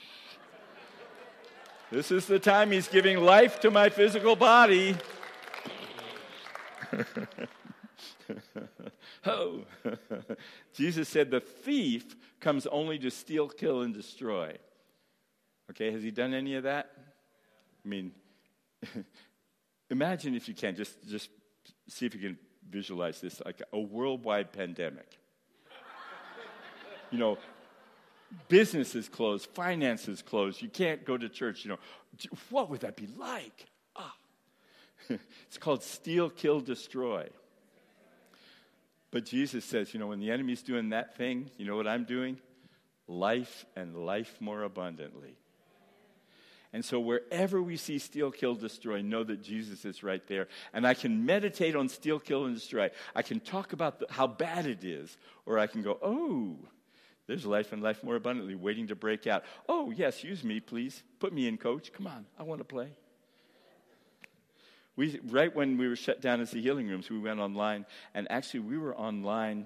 This is the time he's giving life to my physical body. Oh, Jesus said the thief comes only to steal, kill, and destroy. Okay, has he done any of that? I mean, imagine if you can, just see if you can visualize this, like a worldwide pandemic. You know, businesses closed, finances closed, you can't go to church, you know. What would that be like? It's called steal, kill, destroy. But Jesus says, you know, when the enemy's doing that thing, you know what I'm doing? Life and life more abundantly. And so wherever we see steal, kill, destroy, know that Jesus is right there. And I can meditate on steal, kill, and destroy. I can talk about how bad it is. Or I can go, oh, there's life and life more abundantly waiting to break out. Oh, yes, use me, please. Put me in, coach. Come on, I want to play. Right when we were shut down as the healing rooms, we went online. And actually, we were online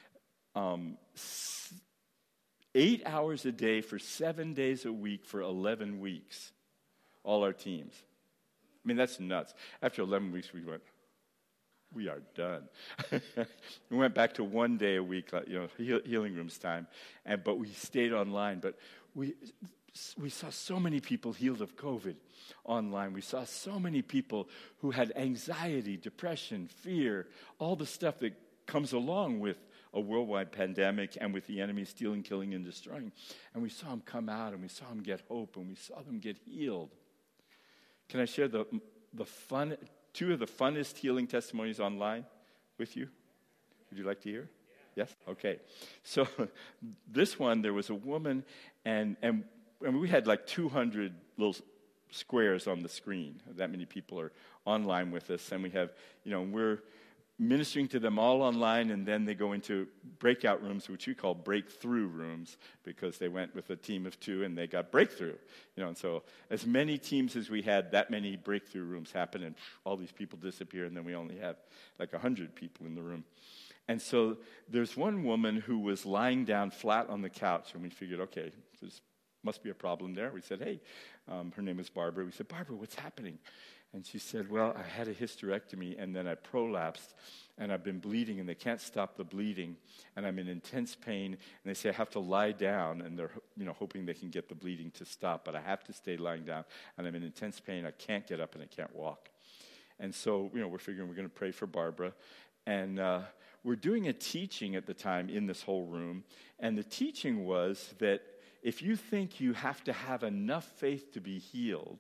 8 hours a day for 7 days a week for 11 weeks. All our teams. I mean, that's nuts. After 11 weeks, we went, we are done. We went back to 1 day a week, you know, healing rooms time, but we stayed online. But we saw so many people healed of COVID online. We saw so many people who had anxiety, depression, fear, all the stuff that comes along with a worldwide pandemic and with the enemy stealing, killing, and destroying. And we saw them come out, and we saw them get hope, and we saw them get healed. Can I share two of the funnest healing testimonies online with you? Would you like to hear? Yes? Okay. So this one, there was a woman, and we had like 200 little squares on the screen. That many people are online with us, and we have, you know, we're ministering to them all online, and then they go into breakout rooms, which we call breakthrough rooms, because they went with a team of 2 and they got breakthrough. You know, and so as many teams as we had, that many breakthrough rooms happen, and all these people disappear, and then we only have like 100 people in the room. And so there's one woman who was lying down flat on the couch, and we figured, okay, there's must be a problem there. We said, hey, her name was Barbara. We said, Barbara, what's happening? And she said, well, I had a hysterectomy, and then I prolapsed, and I've been bleeding, and they can't stop the bleeding, and I'm in intense pain, and they say I have to lie down, and they're, you know, hoping they can get the bleeding to stop, but I have to stay lying down, and I'm in intense pain. I can't get up, and I can't walk. And so, you know, we're figuring we're going to pray for Barbara, and we're doing a teaching at the time in this whole room, and the teaching was that if you think you have to have enough faith to be healed,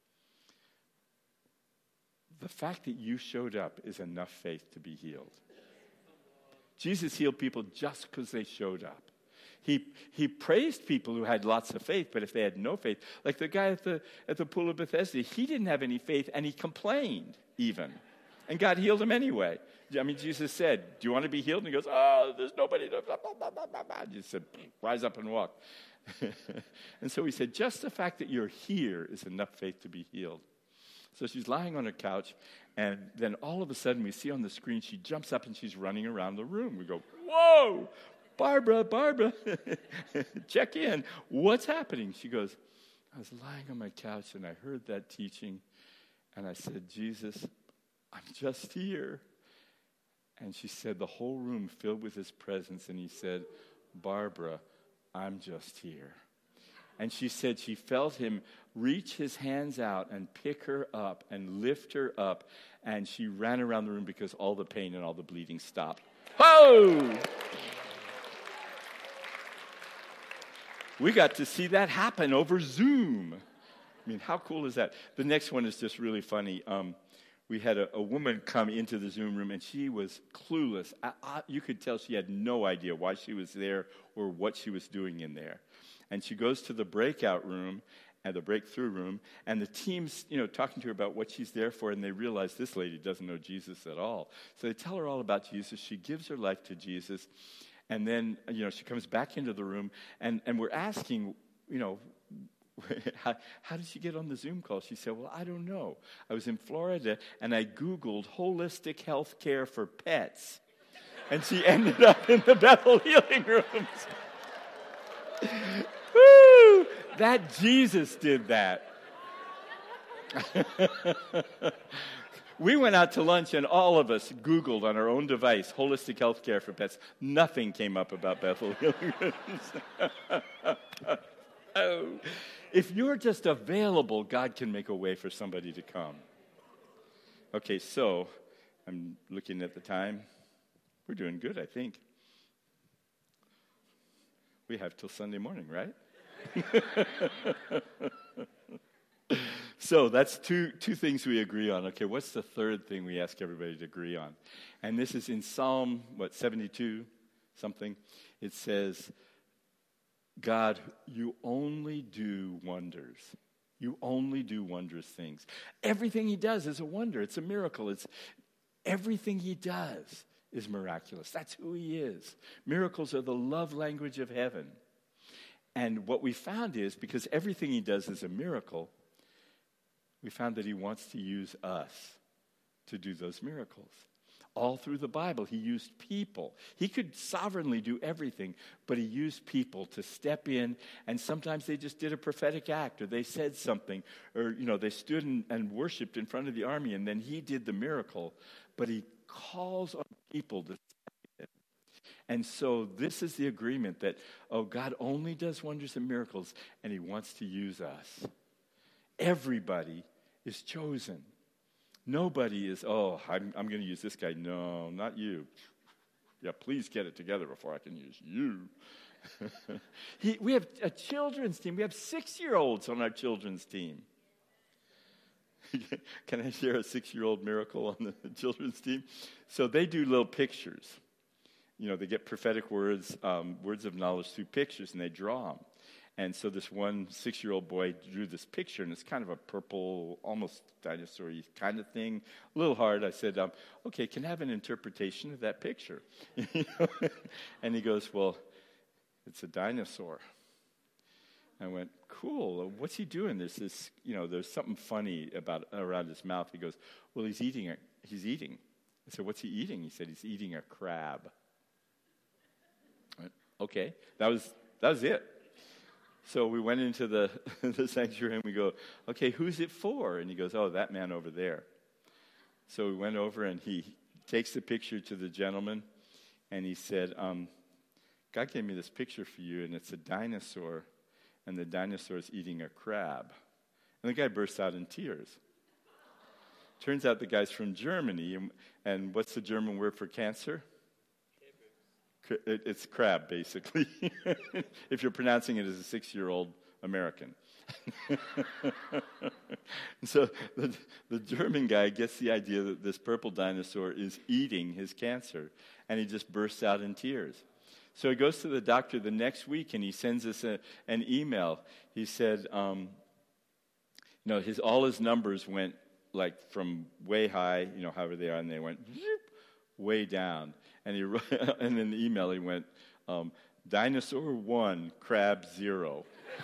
the fact that you showed up is enough faith to be healed. Jesus healed people just because they showed up. He praised people who had lots of faith, but if they had no faith, like the guy at the pool of Bethesda, he didn't have any faith, and he complained even. And God healed him anyway. I mean, Jesus said, do you want to be healed? And he goes, oh, there's nobody to... Jesus said, rise up and walk. And so he said, just the fact that you're here is enough faith to be healed. So she's lying on her couch, and then all of a sudden we see on the screen, she jumps up and she's running around the room. We go, whoa, Barbara, check in. What's happening? She goes, I was lying on my couch and I heard that teaching, and I said, Jesus, I'm just here. And she said, the whole room filled with his presence, and he said, Barbara, I'm just here. And she said she felt him reach his hands out and pick her up and lift her up, and she ran around the room because all the pain and all the bleeding stopped. Whoa! We got to see that happen over Zoom. I mean, how cool is that? The next one is just really funny. We had a woman come into the Zoom room, and she was clueless. You could tell she had no idea why she was there or what she was doing in there. And she goes to the breakout room, and the breakthrough room, and the team's, talking to her about what she's there for, and they realize this lady doesn't know Jesus at all. So they tell her all about Jesus. She gives her life to Jesus, and then, she comes back into the room, and we're asking, how did she get on the Zoom call? She said, well, I don't know. I was in Florida, and I Googled holistic health care for pets, and she ended up in the Bethel Healing Rooms. Woo! That Jesus did that. We went out to lunch and all of us Googled on our own device, holistic health care for pets. Nothing came up about Bethel Healing Rooms. Oh. If you're just available, God can make a way for somebody to come. Okay, so I'm looking at the time. We're doing good, I think. We have till Sunday morning, right? So that's two things we agree on. Okay, what's the third thing we ask everybody to agree on? And this is in Psalm, 72, something. It says, God, you only do wonders. You only do wondrous things. Everything he does is a wonder. It's a miracle. Everything he does is miraculous. That's who he is. Miracles are the love language of heaven. And what we found is, because everything he does is a miracle, we found that he wants to use us to do those miracles. All through the Bible, he used people. He could sovereignly do everything, but he used people to step in, and sometimes they just did a prophetic act, or they said something, or, they stood and worshiped in front of the army, and then he did the miracle. But he calls on people to step in. And so this is the agreement that, God only does wonders and miracles, and he wants to use us. Everybody is chosen. Nobody is, I'm going to use this guy. No, not you. Yeah, please get it together before I can use you. We have a children's team. We have 6-year-olds on our children's team. Can I share a 6-year-old miracle on the children's team? So they do little pictures. They get prophetic words, words of knowledge through pictures, and they draw them. And so this one 6-year-old boy drew this picture, and it's kind of a purple, almost dinosaur-y kind of thing. A little hard. I said, okay, can I have an interpretation of that picture? And he goes, well, it's a dinosaur. I went, cool. What's he doing? There's this, there's something funny around his mouth. He goes, well, he's eating. I said, what's he eating? He said, he's eating a crab. I went, okay, that was it. So we went into the sanctuary and we go, okay, who's it for? And he goes, that man over there. So we went over and he takes the picture to the gentleman and he said, God gave me this picture for you, and it's a dinosaur, and the dinosaur is eating a crab. And the guy bursts out in tears. Turns out the guy's from Germany, and what's the German word for cancer? It's crab, basically, if you're pronouncing it as a 6-year-old American. So the German guy gets the idea that this purple dinosaur is eating his cancer, and he just bursts out in tears. So he goes to the doctor the next week, and he sends us an email. He said, all his numbers went like from way high, however they are, and they went way down. And and in the email he went, dinosaur 1, crab 0.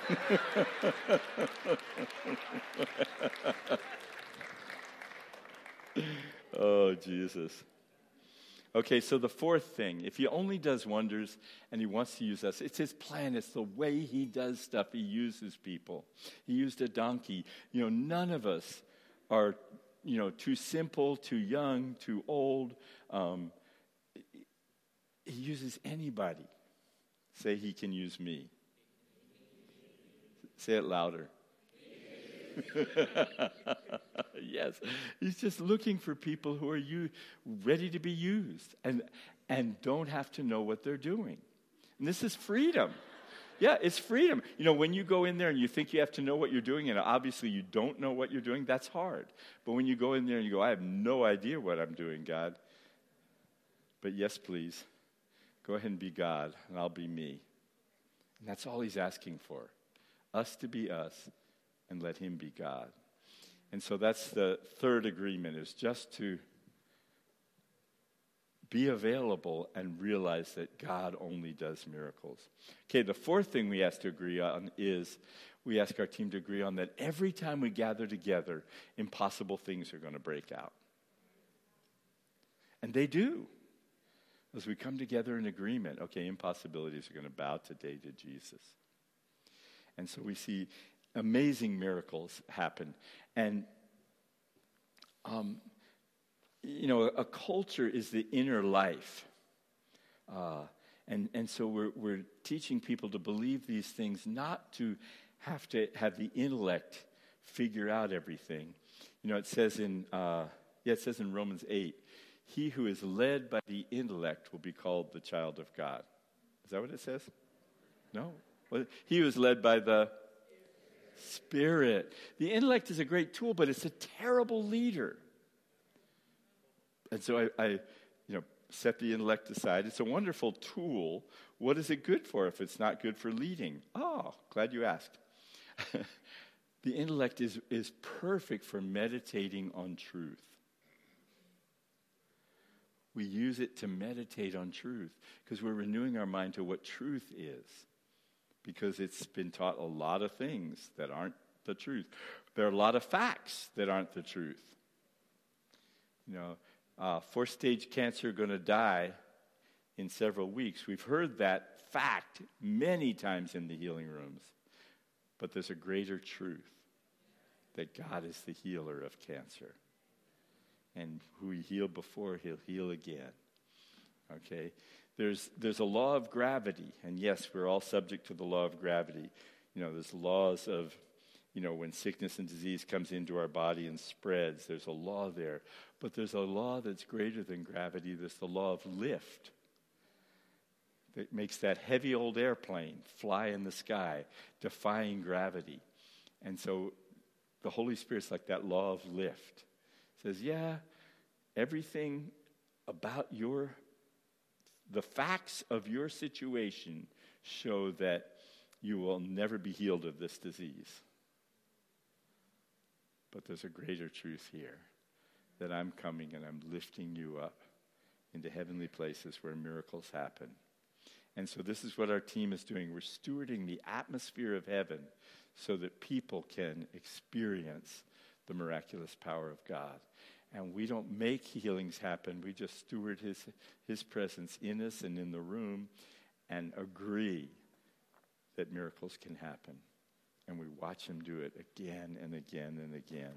Oh, Jesus. Okay, so the fourth thing, if he only does wonders and he wants to use us, it's his plan. It's the way he does stuff. He uses people. He used a donkey. None of us are, too simple, too young, too old. He uses anybody. Say, he can use me. Say it louder. Yes. He's just looking for people who are ready to be used and don't have to know what they're doing. And this is freedom. Yeah, it's freedom. When you go in there and you think you have to know what you're doing, and obviously you don't know what you're doing, that's hard. But when you go in there and you go, I have no idea what I'm doing, God. But yes, please. Go ahead and be God, and I'll be me. And that's all he's asking for. Us to be us and let him be God. And so that's the third agreement, is just to be available and realize that God only does miracles. Okay, the fourth thing we ask to agree on is we ask our team to agree on that every time we gather together, impossible things are going to break out. And they do. As we come together in agreement, okay, impossibilities are going to bow today to Jesus. And so we see amazing miracles happen. And, a culture is the inner life. And so we're teaching people to believe these things, not to have the intellect figure out everything. It says in Romans 8, he who is led by the intellect will be called the child of God. Is that what it says? No. Well, he who is led by the Spirit. The intellect is a great tool, but it's a terrible leader. And so I set the intellect aside. It's a wonderful tool. What is it good for if it's not good for leading? Oh, glad you asked. The intellect is perfect for meditating on truth. We use it to meditate on truth because we're renewing our mind to what truth is, because it's been taught a lot of things that aren't the truth. There are a lot of facts that aren't the truth. 4-stage cancer going to die in several weeks. We've heard that fact many times in the healing rooms. But there's a greater truth, that God is the healer of cancer. And who he healed before, he'll heal again. Okay? There's a law of gravity. And yes, we're all subject to the law of gravity. There's laws of, when sickness and disease comes into our body and spreads, there's a law there. But there's a law that's greater than gravity. There's the law of lift that makes that heavy old airplane fly in the sky, defying gravity. And so the Holy Spirit's like that law of lift. Says, yeah, everything about the facts of your situation show that you will never be healed of this disease. But there's a greater truth here, that I'm coming and I'm lifting you up into heavenly places where miracles happen. And so this is what our team is doing. We're stewarding the atmosphere of heaven so that people can experience the miraculous power of God. And we don't make healings happen. We just steward his presence in us and in the room and agree that miracles can happen. And we watch him do it again and again and again.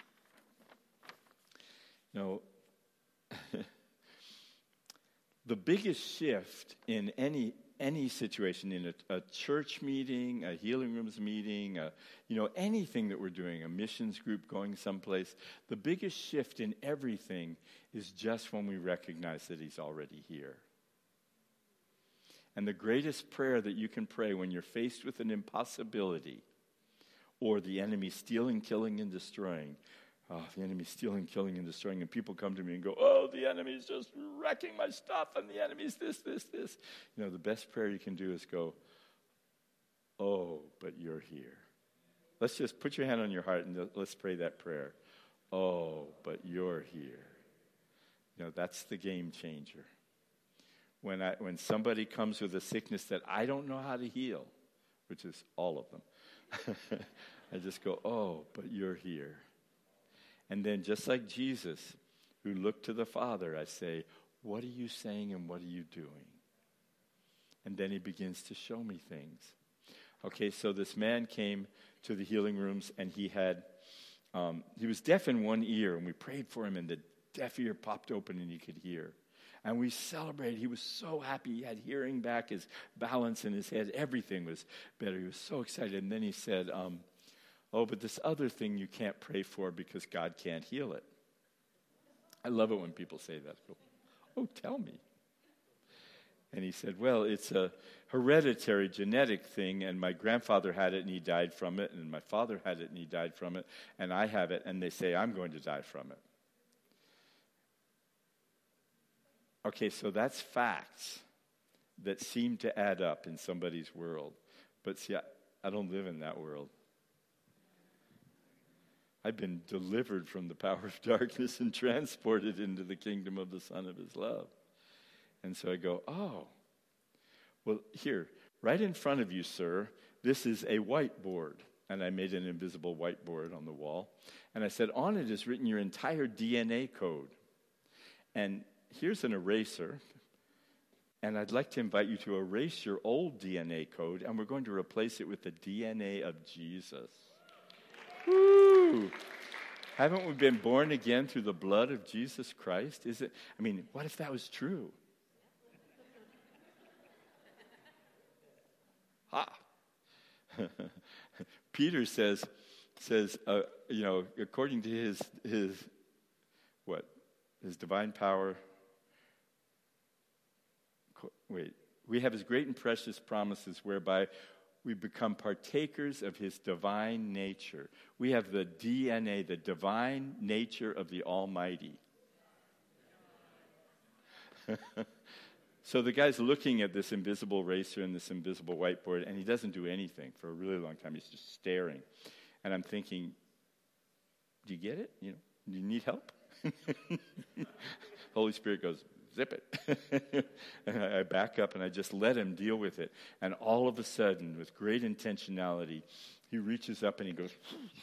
The biggest shift in any situation, in a church meeting, a healing rooms meeting, anything that we're doing, a missions group going someplace, the biggest shift in everything is just when we recognize that he's already here. And the greatest prayer that you can pray when you're faced with an impossibility, or the enemy stealing, killing, and destroying. Oh, the enemy's stealing, killing, and destroying. And people come to me and go, oh, the enemy's just wrecking my stuff, and the enemy's this. The best prayer you can do is go, oh, but you're here. Let's just put your hand on your heart and let's pray that prayer. Oh, but you're here. That's the game changer. When somebody comes with a sickness that I don't know how to heal, which is all of them, I just go, oh, but you're here. And then just like Jesus, who looked to the Father, I say, what are you saying and what are you doing? And then he begins to show me things. Okay, so this man came to the healing rooms and he was deaf in one ear, and we prayed for him and the deaf ear popped open and he could hear. And we celebrated. He was so happy. He had hearing back, his balance in his head. Everything was better. He was so excited. And then he said, oh, but this other thing you can't pray for because God can't heal it. I love it when people say that. I go, oh, tell me. And he said, well, it's a hereditary genetic thing, and my grandfather had it and he died from it, and my father had it and he died from it, and I have it, and they say I'm going to die from it. Okay, so that's facts that seem to add up in somebody's world. But see, I don't live in that world. I've been delivered from the power of darkness and transported into the kingdom of the Son of his love. And so I go, oh, well, here, right in front of you, sir, this is a whiteboard. And I made an invisible whiteboard on the wall. And I said, on it is written your entire DNA code. And here's an eraser. And I'd like to invite you to erase your old DNA code, and we're going to replace it with the DNA of Jesus. Woo! Haven't we been born again through the blood of Jesus Christ? What if that was true? Peter says, according to his divine power. We have his great and precious promises whereby we become partakers of his divine nature. We have the DNA, the divine nature of the Almighty. So the guy's looking at this invisible eraser and this invisible whiteboard, and he doesn't do anything for a really long time. He's just staring. And I'm thinking, do you get it? Do you need help? Holy Spirit goes, zip it. And I back up and I just let him deal with it. And all of a sudden, with great intentionality, he reaches up and he goes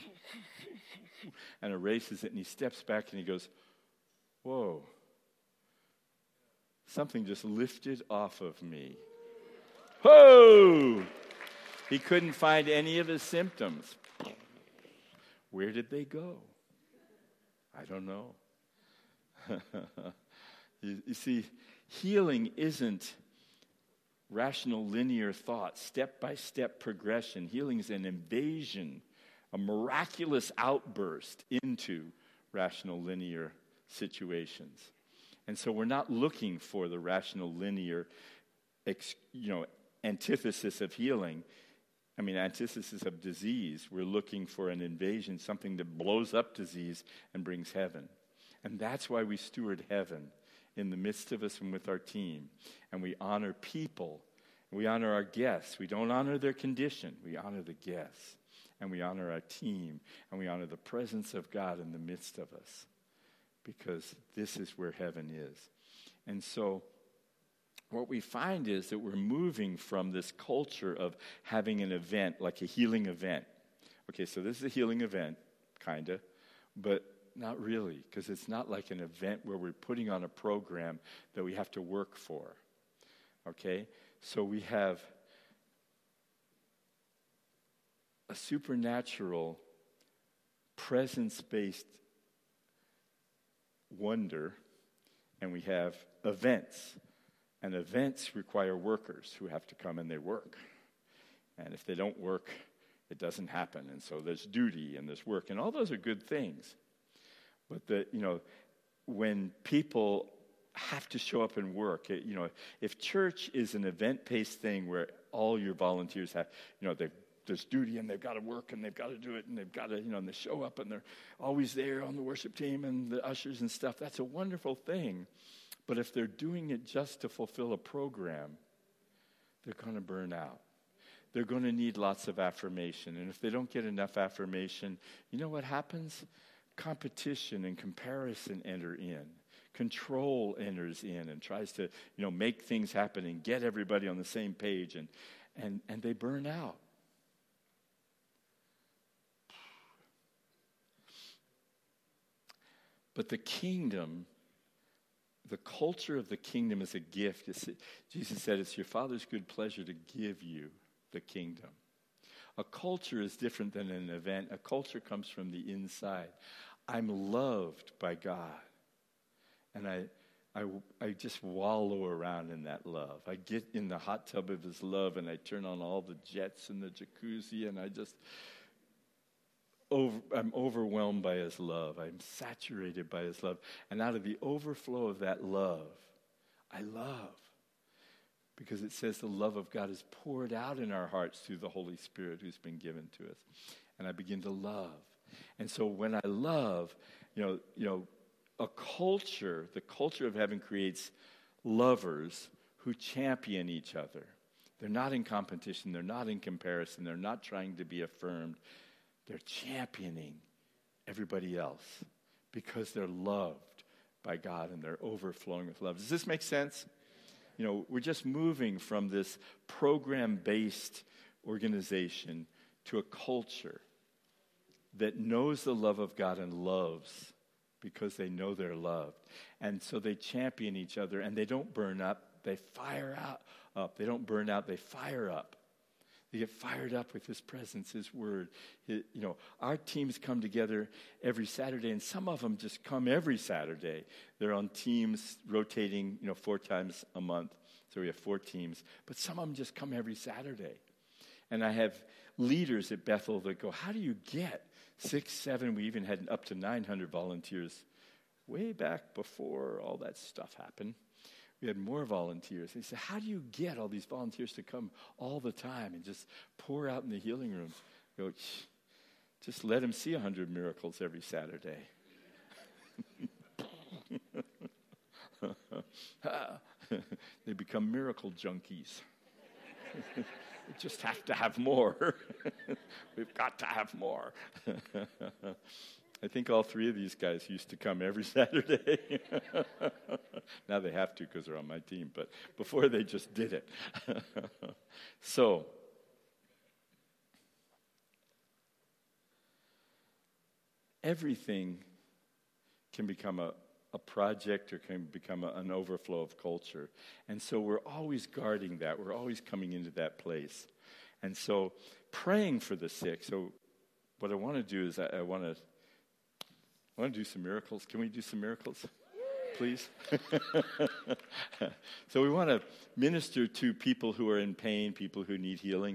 and erases it, and he steps back and he goes, whoa. Something just lifted off of me. Whoa! He couldn't find any of his symptoms. Where did they go? I don't know. You see, healing isn't rational linear thought, step-by-step progression. Healing is an invasion, a miraculous outburst into rational linear situations. And so we're not looking for the rational linear, antithesis of healing. Antithesis of disease. We're looking for an invasion, something that blows up disease and brings heaven. And that's why we steward heaven in the midst of us and with our team. And we honor people. And we honor our guests. We don't honor their condition. We honor the guests. And we honor our team. And we honor the presence of God in the midst of us. Because this is where heaven is. And so what we find is that we're moving from this culture of having an event, like a healing event. Okay, so this is a healing event, kind of, but not really, because it's not like an event where we're putting on a program that we have to work for. Okay, so we have a supernatural, presence-based wonder, and we have events. And events require workers who have to come and they work. And if they don't work, it doesn't happen. And so there's duty and there's work. And all those are good things. But when people have to show up and work, if church is an event-based thing where all your volunteers have, there's duty and they've got to work and they've got to do it and they've got to, and they show up and they're always there on the worship team and the ushers and stuff, that's a wonderful thing. But if they're doing it just to fulfill a program, they're going to burn out. They're going to need lots of affirmation. And if they don't get enough affirmation, you know what happens? Competition and comparison enter in. Control enters in and tries to, make things happen and get everybody on the same page. And they burn out. But the kingdom, the culture of the kingdom is a gift. Jesus said it's your Father's good pleasure to give you the kingdom. A culture is different than an event. A culture comes from the inside. I'm loved by God. And I just wallow around in that love. I get in the hot tub of his love and I turn on all the jets and the jacuzzi and I'm overwhelmed by his love. I'm saturated by his love. And out of the overflow of that love, I love. Because it says the love of God is poured out in our hearts through the Holy Spirit who's been given to us. And I begin to love. And so when I love, a culture, the culture of heaven creates lovers who champion each other. They're not in competition. They're not in comparison. They're not trying to be affirmed. They're championing everybody else because they're loved by God and they're overflowing with love. Does this make sense? You know, we're just moving from this program-based organization to a culture that knows the love of God and loves because they know they're loved. And so they champion each other, and they don't burn up. They fire up. They don't burn out. They fire up. They get fired up with His presence, His word. Our teams come together every Saturday, and some of them just come every Saturday. They're on teams rotating, 4 times a month. So we have 4 teams. But some of them just come every Saturday. And I have leaders at Bethel that go, how do you get 6, 7, we even had up to 900 volunteers way back before all that stuff happened. We had more volunteers. They said, how do you get all these volunteers to come all the time and just pour out in the healing rooms? I go, just let them see 100 miracles every Saturday. They become miracle junkies. We just have to have more. We've got to have more. I think all 3 of these guys used to come every Saturday. Now they have to because they're on my team, but before they just did it. So, everything can become a project or can become an overflow of culture. And so we're always guarding that. We're always coming into that place. And so praying for the sick. So what I want to do is I want to do some miracles. Can we do some miracles, please? So we want to minister to people who are in pain, people who need healing.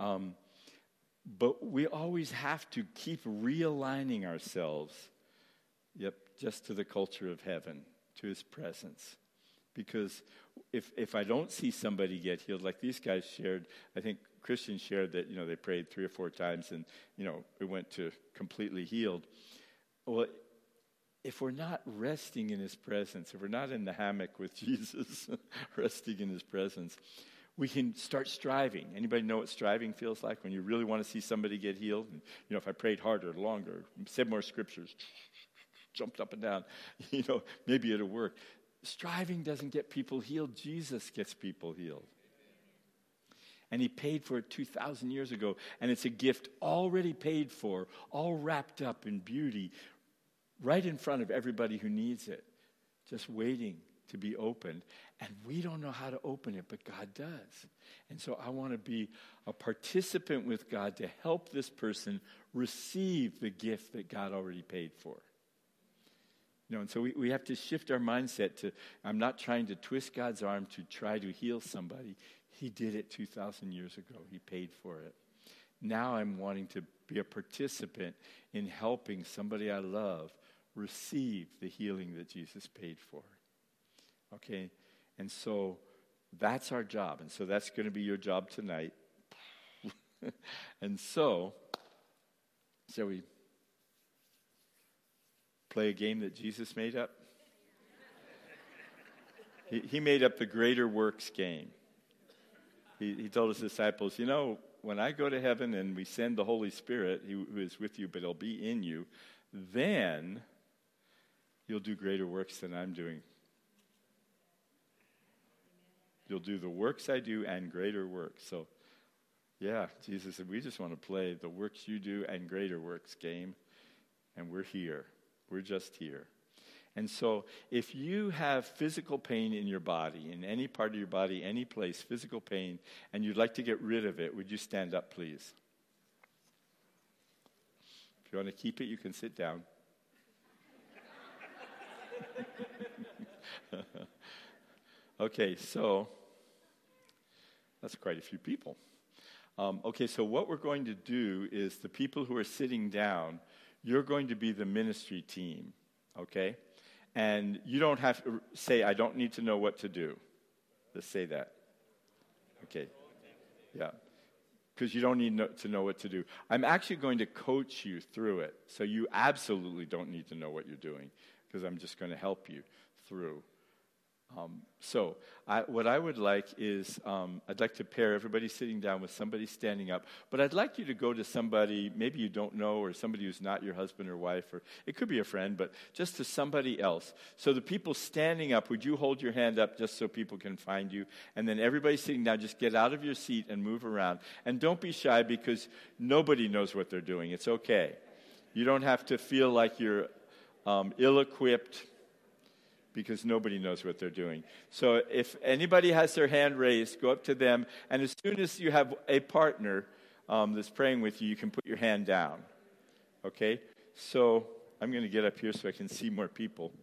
But we always have to keep realigning ourselves, just to the culture of heaven, to His presence. Because if I don't see somebody get healed, like these guys shared, I think Christian shared that, they prayed 3 or 4 times and, it went to completely healed. Well, if we're not resting in His presence, if we're not in the hammock with Jesus, resting in His presence, we can start striving. Anybody know what striving feels like when you really want to see somebody get healed? And, if I prayed harder, longer, said more scriptures, jumped up and down, maybe it'll work. Striving doesn't get people healed. Jesus gets people healed. And He paid for it 2,000 years ago. And it's a gift already paid for, all wrapped up in beauty, right in front of everybody who needs it, just waiting to be opened. And we don't know how to open it, but God does. And so I want to be a participant with God to help this person receive the gift that God already paid for. And so we have to shift our mindset to, I'm not trying to twist God's arm to try to heal somebody. He did it 2,000 years ago. He paid for it. Now I'm wanting to be a participant in helping somebody I love receive the healing that Jesus paid for. Okay? And so that's our job. And so that's going to be your job tonight. And so, shall we play a game that Jesus made up? He made up the greater works game. He told his disciples, when I go to heaven and we send the Holy Spirit, who is with you, but He'll be in you, then you'll do greater works than I'm doing. You'll do the works I do and greater works. So, Jesus said, we just want to play the works you do and greater works game. And we're here. We're just here. And so if you have physical pain in your body, in any part of your body, any place, physical pain, and you'd like to get rid of it, would you stand up, please? If you want to keep it, you can sit down. Okay, so that's quite a few people. So what we're going to do is the people who are sitting down, you're going to be the ministry team, okay? And you don't have to say, I don't need to know what to do. Just say that. Okay. Yeah. Because you don't need to know what to do. I'm actually going to coach you through it. So you absolutely don't need to know what you're doing because I'm just going to help you through. What I would like is, I'd like to pair everybody sitting down with somebody standing up. But I'd like you to go to somebody maybe you don't know, or somebody who's not your husband or wife, or it could be a friend, but just to somebody else. So the people standing up, would you hold your hand up just so people can find you? And then everybody sitting down, just get out of your seat and move around. And don't be shy, because nobody knows what they're doing. It's okay. You don't have to feel like you're ill-equipped, because nobody knows what they're doing. So if anybody has their hand raised, go up to them, and as soon as you have a partner that's praying with you, you can put your hand down. Okay? So I'm going to get up here so I can see more people.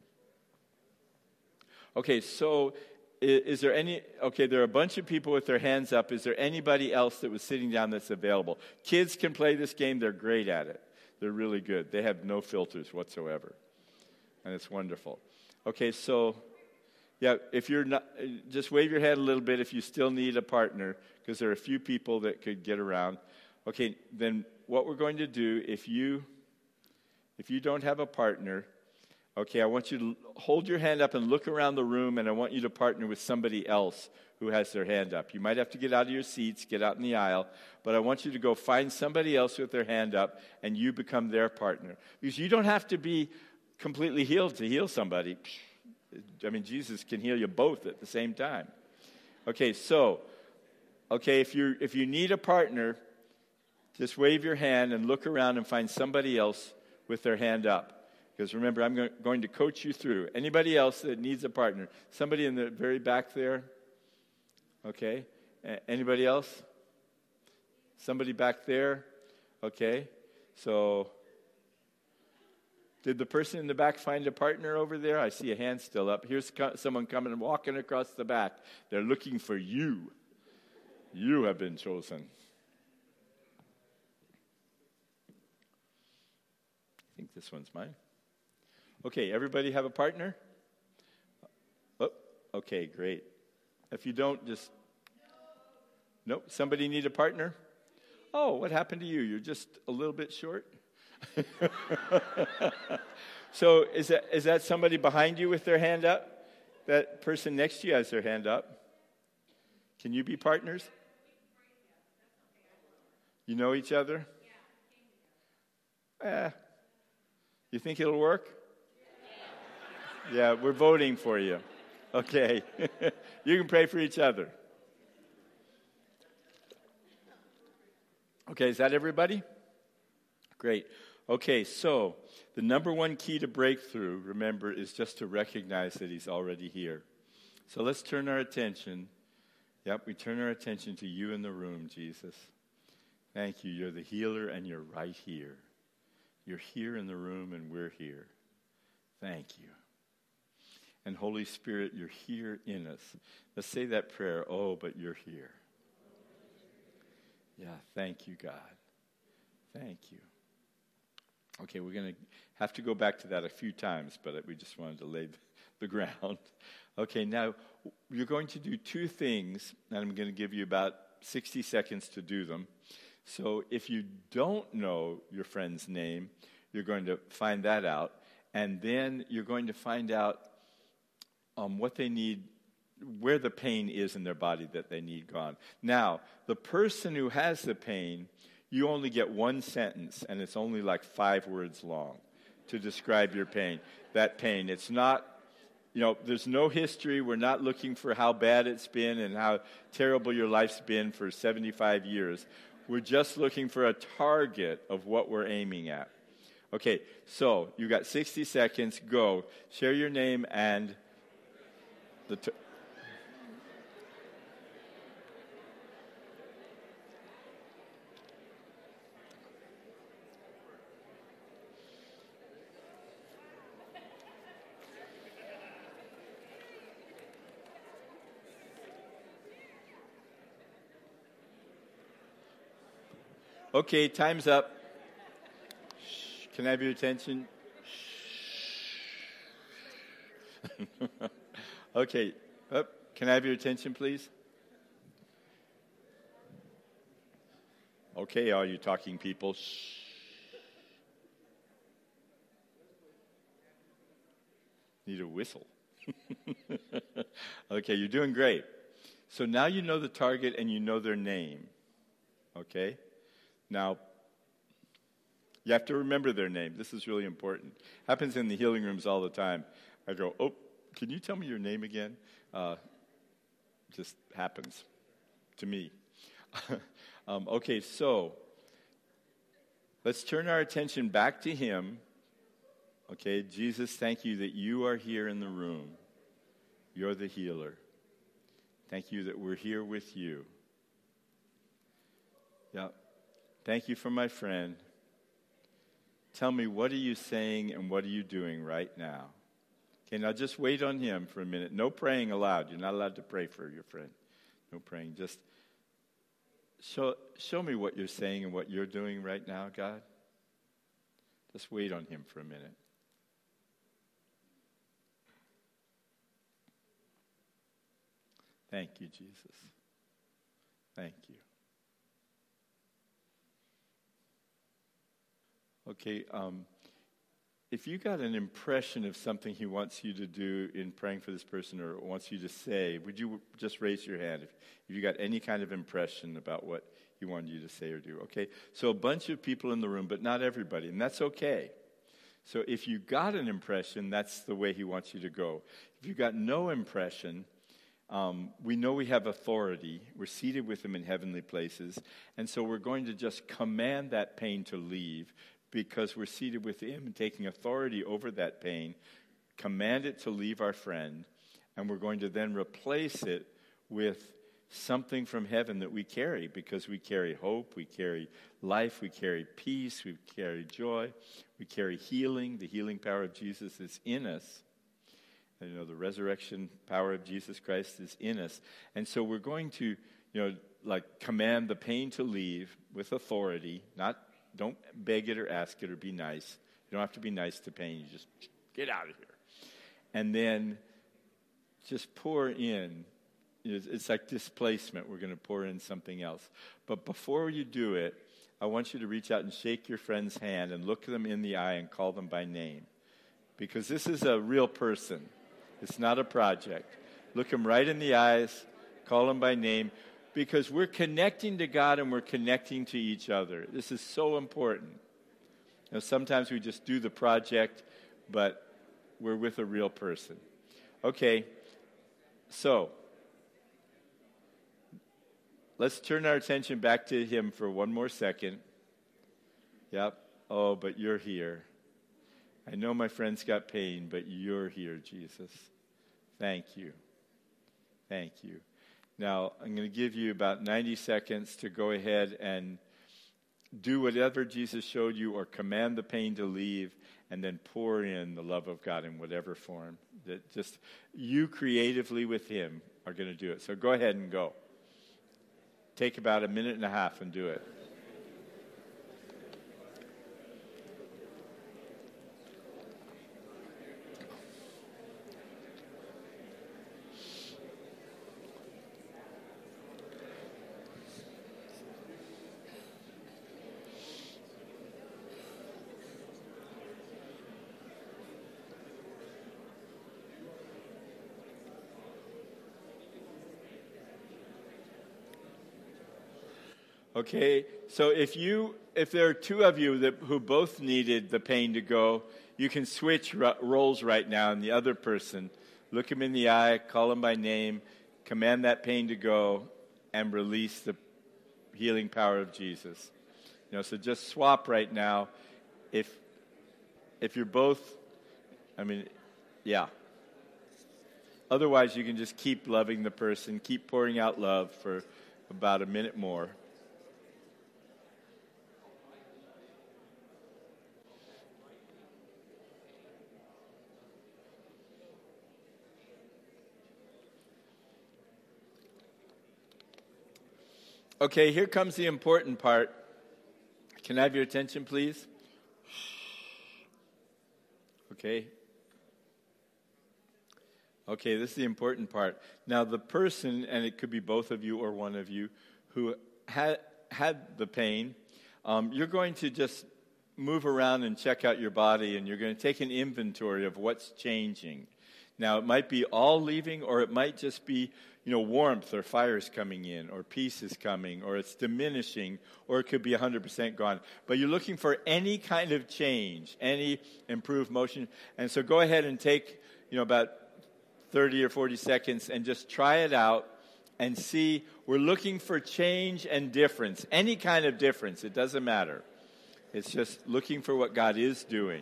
Okay, so is there any... Okay, there are a bunch of people with their hands up. Is there anybody else that was sitting down that's available? Kids can play this game. They're great at it. They're really good. They have no filters whatsoever. And it's wonderful. Okay, so, yeah, if you're not, just wave your hand a little bit if you still need a partner, because there are a few people that could get around. Okay, then what we're going to do, if you don't have a partner, okay, I want you to hold your hand up and look around the room, and I want you to partner with somebody else who has their hand up. You might have to get out of your seats, get out in the aisle, but I want you to go find somebody else with their hand up, and you become their partner. Because you don't have to be completely healed to heal somebody. I mean, Jesus can heal you both at the same time. Okay, so, if you need a partner, just wave your hand and look around and find somebody else with their hand up. Because remember, I'm going to coach you through. Anybody else that needs a partner? Somebody in the very back there? Okay. Anybody else? Somebody back there? Okay. So... did the person in the back find a partner over there? I see a hand still up. Here's someone coming and walking across the back. They're looking for you. You have been chosen. I think this one's mine. Okay, everybody have a partner? Oh, okay, great. If you don't, just... Nope, somebody need a partner? Oh, what happened to you? You're just a little bit short? So is that somebody behind you with their hand up? That person next to you has their hand up. Can you be partners? You know each other? You think it'll work? Yeah, we're voting for you. Okay. You can pray for each other. Okay, is that everybody? Great. Okay, so the number one key to breakthrough, remember, is just to recognize that he's already here. So let's turn our attention. Yep, we turn our attention to you in the room, Jesus. Thank you. You're the healer, and you're right here. You're here in the room, and we're here. Thank you. And Holy Spirit, you're here in us. Let's say that prayer. Oh, but you're here. Yeah, thank you, God. Thank you. Okay, we're going to have to go back to that a few times, but we just wanted to lay the ground. Okay, now you're going to do two things, and I'm going to give you about 60 seconds to do them. So if you don't know your friend's name, you're going to find that out, and then you're going to find out what they need, where the pain is in their body that they need gone. Now, the person who has the pain, you only get one sentence, and it's only like 5 words long to describe your pain. That pain. It's not, there's no history. We're not looking for how bad it's been and how terrible your life's been for 75 years. We're just looking for a target of what we're aiming at. Okay, so you got 60 seconds. Go. Share your name and the... Okay, time's up. Shh. Can I have your attention? Okay. Can I have your attention, please? Okay, all you talking people. Shh. Need a whistle. Okay, you're doing great. So now you know the target and you know their name. Okay? Now, you have to remember their name. This is really important. Happens in the healing rooms all the time. I go, oh, can you tell me your name again? Just happens to me. Okay, so let's turn our attention back to him. Okay, Jesus, thank you that you are here in the room. You're the healer. Thank you that we're here with you. Yeah. Thank you for my friend. Tell me, what are you saying and what are you doing right now? Okay, now just wait on him for a minute. No praying allowed. You're not allowed to pray for your friend. No praying. Just show me what you're saying and what you're doing right now, God. Just wait on him for a minute. Thank you, Jesus. Thank you. Okay, if you got an impression of something he wants you to do in praying for this person or wants you to say, would you just raise your hand if you got any kind of impression about what he wanted you to say or do? Okay, so a bunch of people in the room, but not everybody, and that's okay. So if you got an impression, that's the way he wants you to go. If you got no impression, we know we have authority. We're seated with him in heavenly places, and so we're going to just command that pain to leave, because we're seated with him and taking authority over that pain, command it to leave our friend, and we're going to then replace it with something from heaven that we carry, because we carry hope, we carry life, we carry peace, we carry joy, we carry healing. The healing power of Jesus is in us. And, the resurrection power of Jesus Christ is in us. And so we're going to, command the pain to leave with authority, don't beg it or ask it or be nice. You don't have to be nice to pain. You just get out of here. And then just pour in. It's like displacement. We're going to pour in something else. But before you do it, I want you to reach out and shake your friend's hand and look them in the eye and call them by name. Because this is a real person. It's not a project. Look them right in the eyes, call them by name. Because we're connecting to God and we're connecting to each other. This is so important. Sometimes we just do the project, but we're with a real person. Okay, so let's turn our attention back to him for one more second. Yep. Oh, but you're here. I know my friend's got pain, but you're here, Jesus. Thank you. Thank you. Now, I'm going to give you about 90 seconds to go ahead and do whatever Jesus showed you or command the pain to leave, and then pour in the love of God in whatever form. That just you creatively with him are going to do it. So go ahead and go. Take about a minute and a half and do it. Okay, so if there are two of you who both needed the pain to go, you can switch roles right now, and the other person, look him in the eye, call him by name, command that pain to go, and release the healing power of Jesus. So just swap right now. If you're both, yeah. Otherwise, you can just keep loving the person, keep pouring out love for about a minute more. Okay, here comes the important part. Can I have your attention, please? Okay. Okay, this is the important part. Now, the person, and it could be both of you or one of you, who had the pain, you're going to just move around and check out your body, and you're going to take an inventory of what's changing. Now, it might be all leaving, or it might just be, warmth or fire's coming in, or peace is coming, or it's diminishing, or it could be 100% gone. But you're looking for any kind of change, any improved motion. And so go ahead and take, about 30 or 40 seconds and just try it out and see. We're looking for change and difference, any kind of difference. It doesn't matter. It's just looking for what God is doing.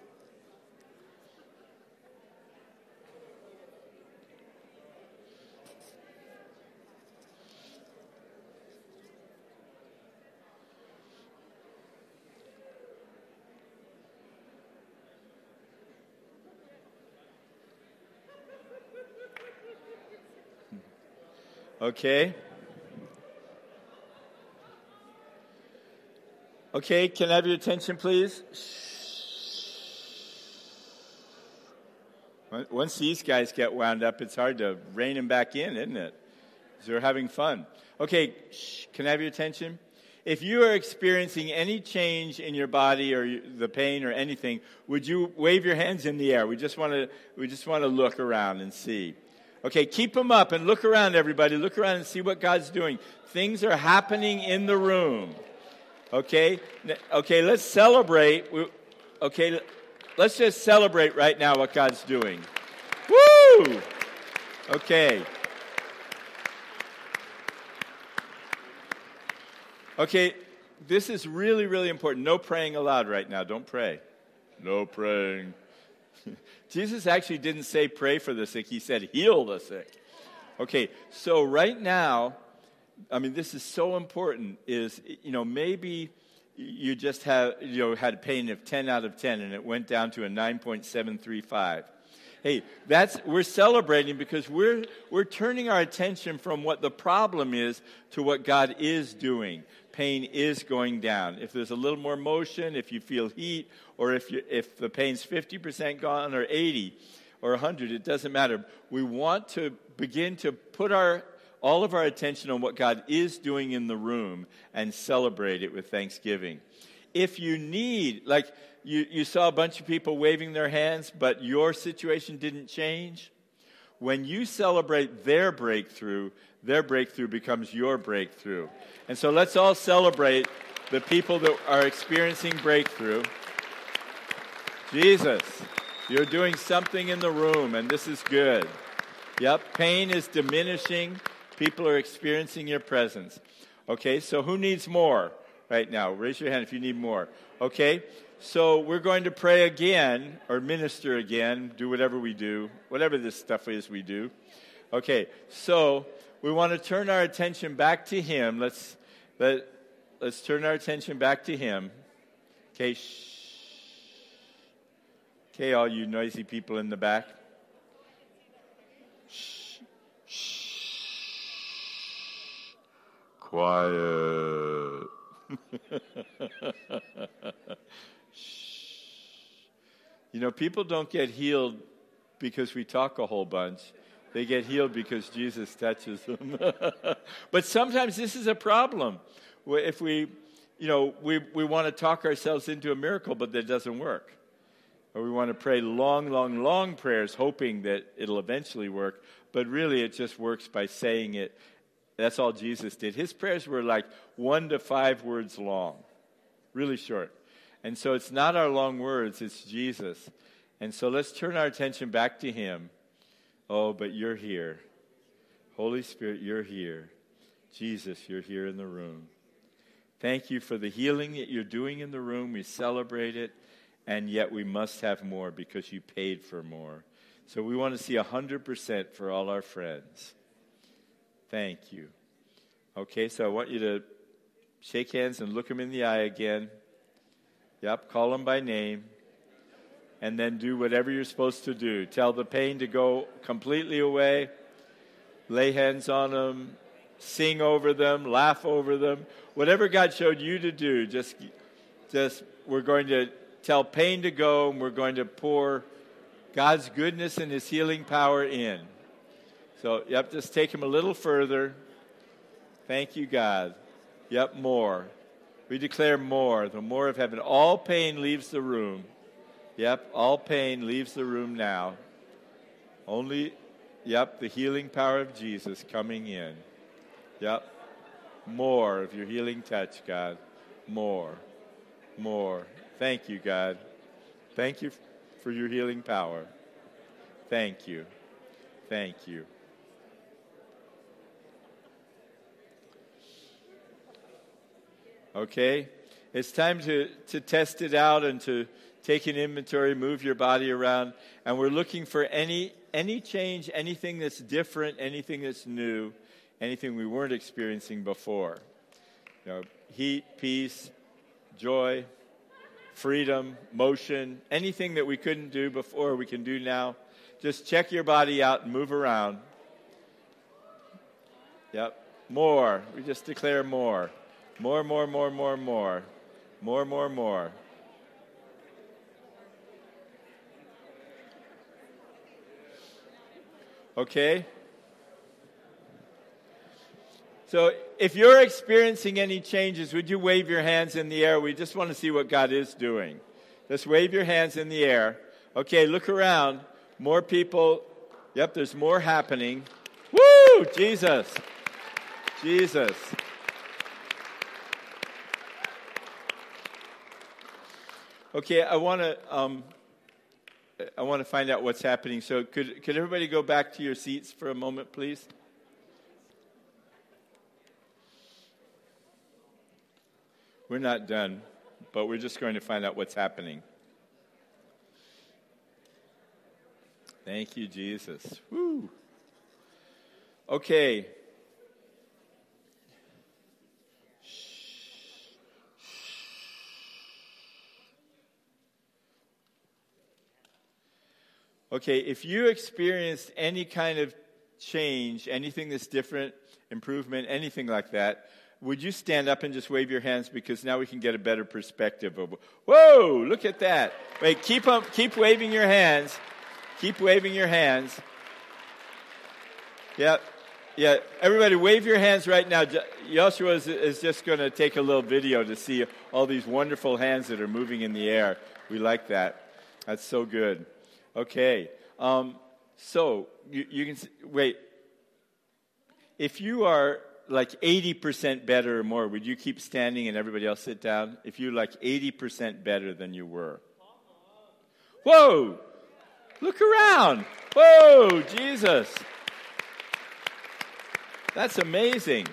Okay. Okay, can I have your attention, please? Once these guys get wound up, it's hard to rein them back in, isn't it? Because they're having fun. Okay, can I have your attention? If you are experiencing any change in your body or the pain or anything, would you wave your hands in the air? We just want to look around and see. Okay, keep them up and look around, everybody. Look around and see what God's doing. Things are happening in the room. Okay, let's celebrate. Okay, let's just celebrate right now what God's doing. Woo! Okay. Okay, this is really, really important. No praying aloud right now. Don't pray. No praying. Jesus actually didn't say pray for the sick. He said heal the sick. Okay, so right now, this is so important, is, maybe you just had a pain of 10 out of 10 and it went down to a 9.735. Hey, we're celebrating because we're turning our attention from what the problem is to what God is doing. Pain is going down. If there's a little more motion, if you feel heat, or if the pain's 50% gone or 80 or 100, it doesn't matter. We want to begin to put all of our attention on what God is doing in the room and celebrate it with thanksgiving. If you need, like you saw a bunch of people waving their hands, but your situation didn't change, when you celebrate their breakthrough becomes your breakthrough. And so let's all celebrate the people that are experiencing breakthrough. Jesus, you're doing something in the room, and this is good. Yep, pain is diminishing. People are experiencing your presence. Okay, so who needs more right now? Raise your hand if you need more. Okay, so we're going to pray again, or minister again, do whatever we do, whatever this stuff is we do. Okay, so we want to turn our attention back to Him. Let's turn our attention back to Him. Okay, shh. Okay, all you noisy people in the back. Shh. Shh. Quiet. Shh. People don't get healed because we talk a whole bunch. They get healed because Jesus touches them. But sometimes this is a problem. If we want to talk ourselves into a miracle, but that doesn't work. Or we want to pray long, long, long prayers, hoping that it'll eventually work. But really, it just works by saying it. That's all Jesus did. His prayers were like 1 to 5 words long, really short. And so it's not our long words, it's Jesus. And so let's turn our attention back to Him. Oh, but you're here. Holy Spirit, you're here. Jesus, you're here in the room. Thank you for the healing that you're doing in the room. We celebrate it. And yet we must have more because you paid for more. So we want to see 100% for all our friends. Thank you. Okay, so I want you to shake hands and look them in the eye again. Yep, call them by name. And then do whatever you're supposed to do. Tell the pain to go completely away. Lay hands on them. Sing over them. Laugh over them. Whatever God showed you to do, just we're going to tell pain to go, and we're going to pour God's goodness and His healing power in. So, yep, just take Him a little further. Thank you, God. Yep, more. We declare more, the more of heaven. All pain leaves the room. Yep, all pain leaves the room now. Only, yep, the healing power of Jesus coming in. Yep. More of your healing touch, God. More. Thank you, God. Thank you for your healing power. Thank you. Okay? It's time to test it out and to take an inventory, move your body around. And we're looking for any change, anything that's different, anything that's new, anything we weren't experiencing before. Heat, peace, joy, freedom, motion, anything that we couldn't do before, we can do now. Just check your body out and move around. Yep. More. We just declare more. More. Okay? So if you're experiencing any changes, would you wave your hands in the air? We just want to see what God is doing. Just wave your hands in the air. Okay, look around. More people. Yep, there's more happening. Woo! Jesus. Okay, I want to find out what's happening. So could everybody go back to your seats for a moment, please? We're not done, but we're just going to find out what's happening. Thank you, Jesus. Woo. Okay. Okay, if you experienced any kind of change, anything that's different, improvement, anything like that, would you stand up and just wave your hands, because now we can get a better perspective of, whoa, look at that. Wait, keep waving your hands. Keep waving your hands. Yeah, everybody wave your hands right now. Joshua is just going to take a little video to see all these wonderful hands that are moving in the air. We like that. That's so good. Okay, so you can, wait. If you are like 80% better or more, would you keep standing and everybody else sit down? If you're like 80% better than you were. Whoa! Look around. Whoa, Jesus. That's amazing.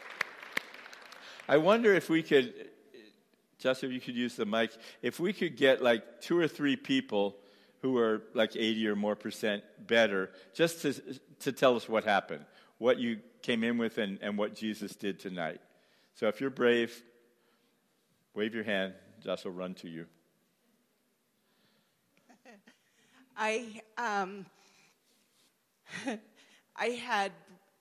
I wonder if we could, Justin, if you could use the mic, if we could get like 2 or 3 people who are like 80 or more percent better, just to tell us what happened, what you came in with and what Jesus did tonight. So if you're brave, wave your hand. Josh will run to you. I had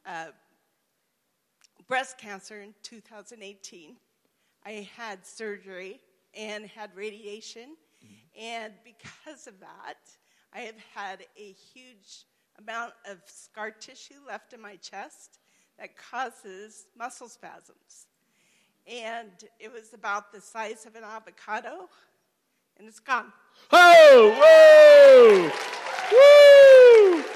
breast cancer in 2018. I had surgery and had radiation. And because of that, I have had a huge amount of scar tissue left in my chest that causes muscle spasms. And it was about the size of an avocado, and it's gone. Oh, whoa! Woo!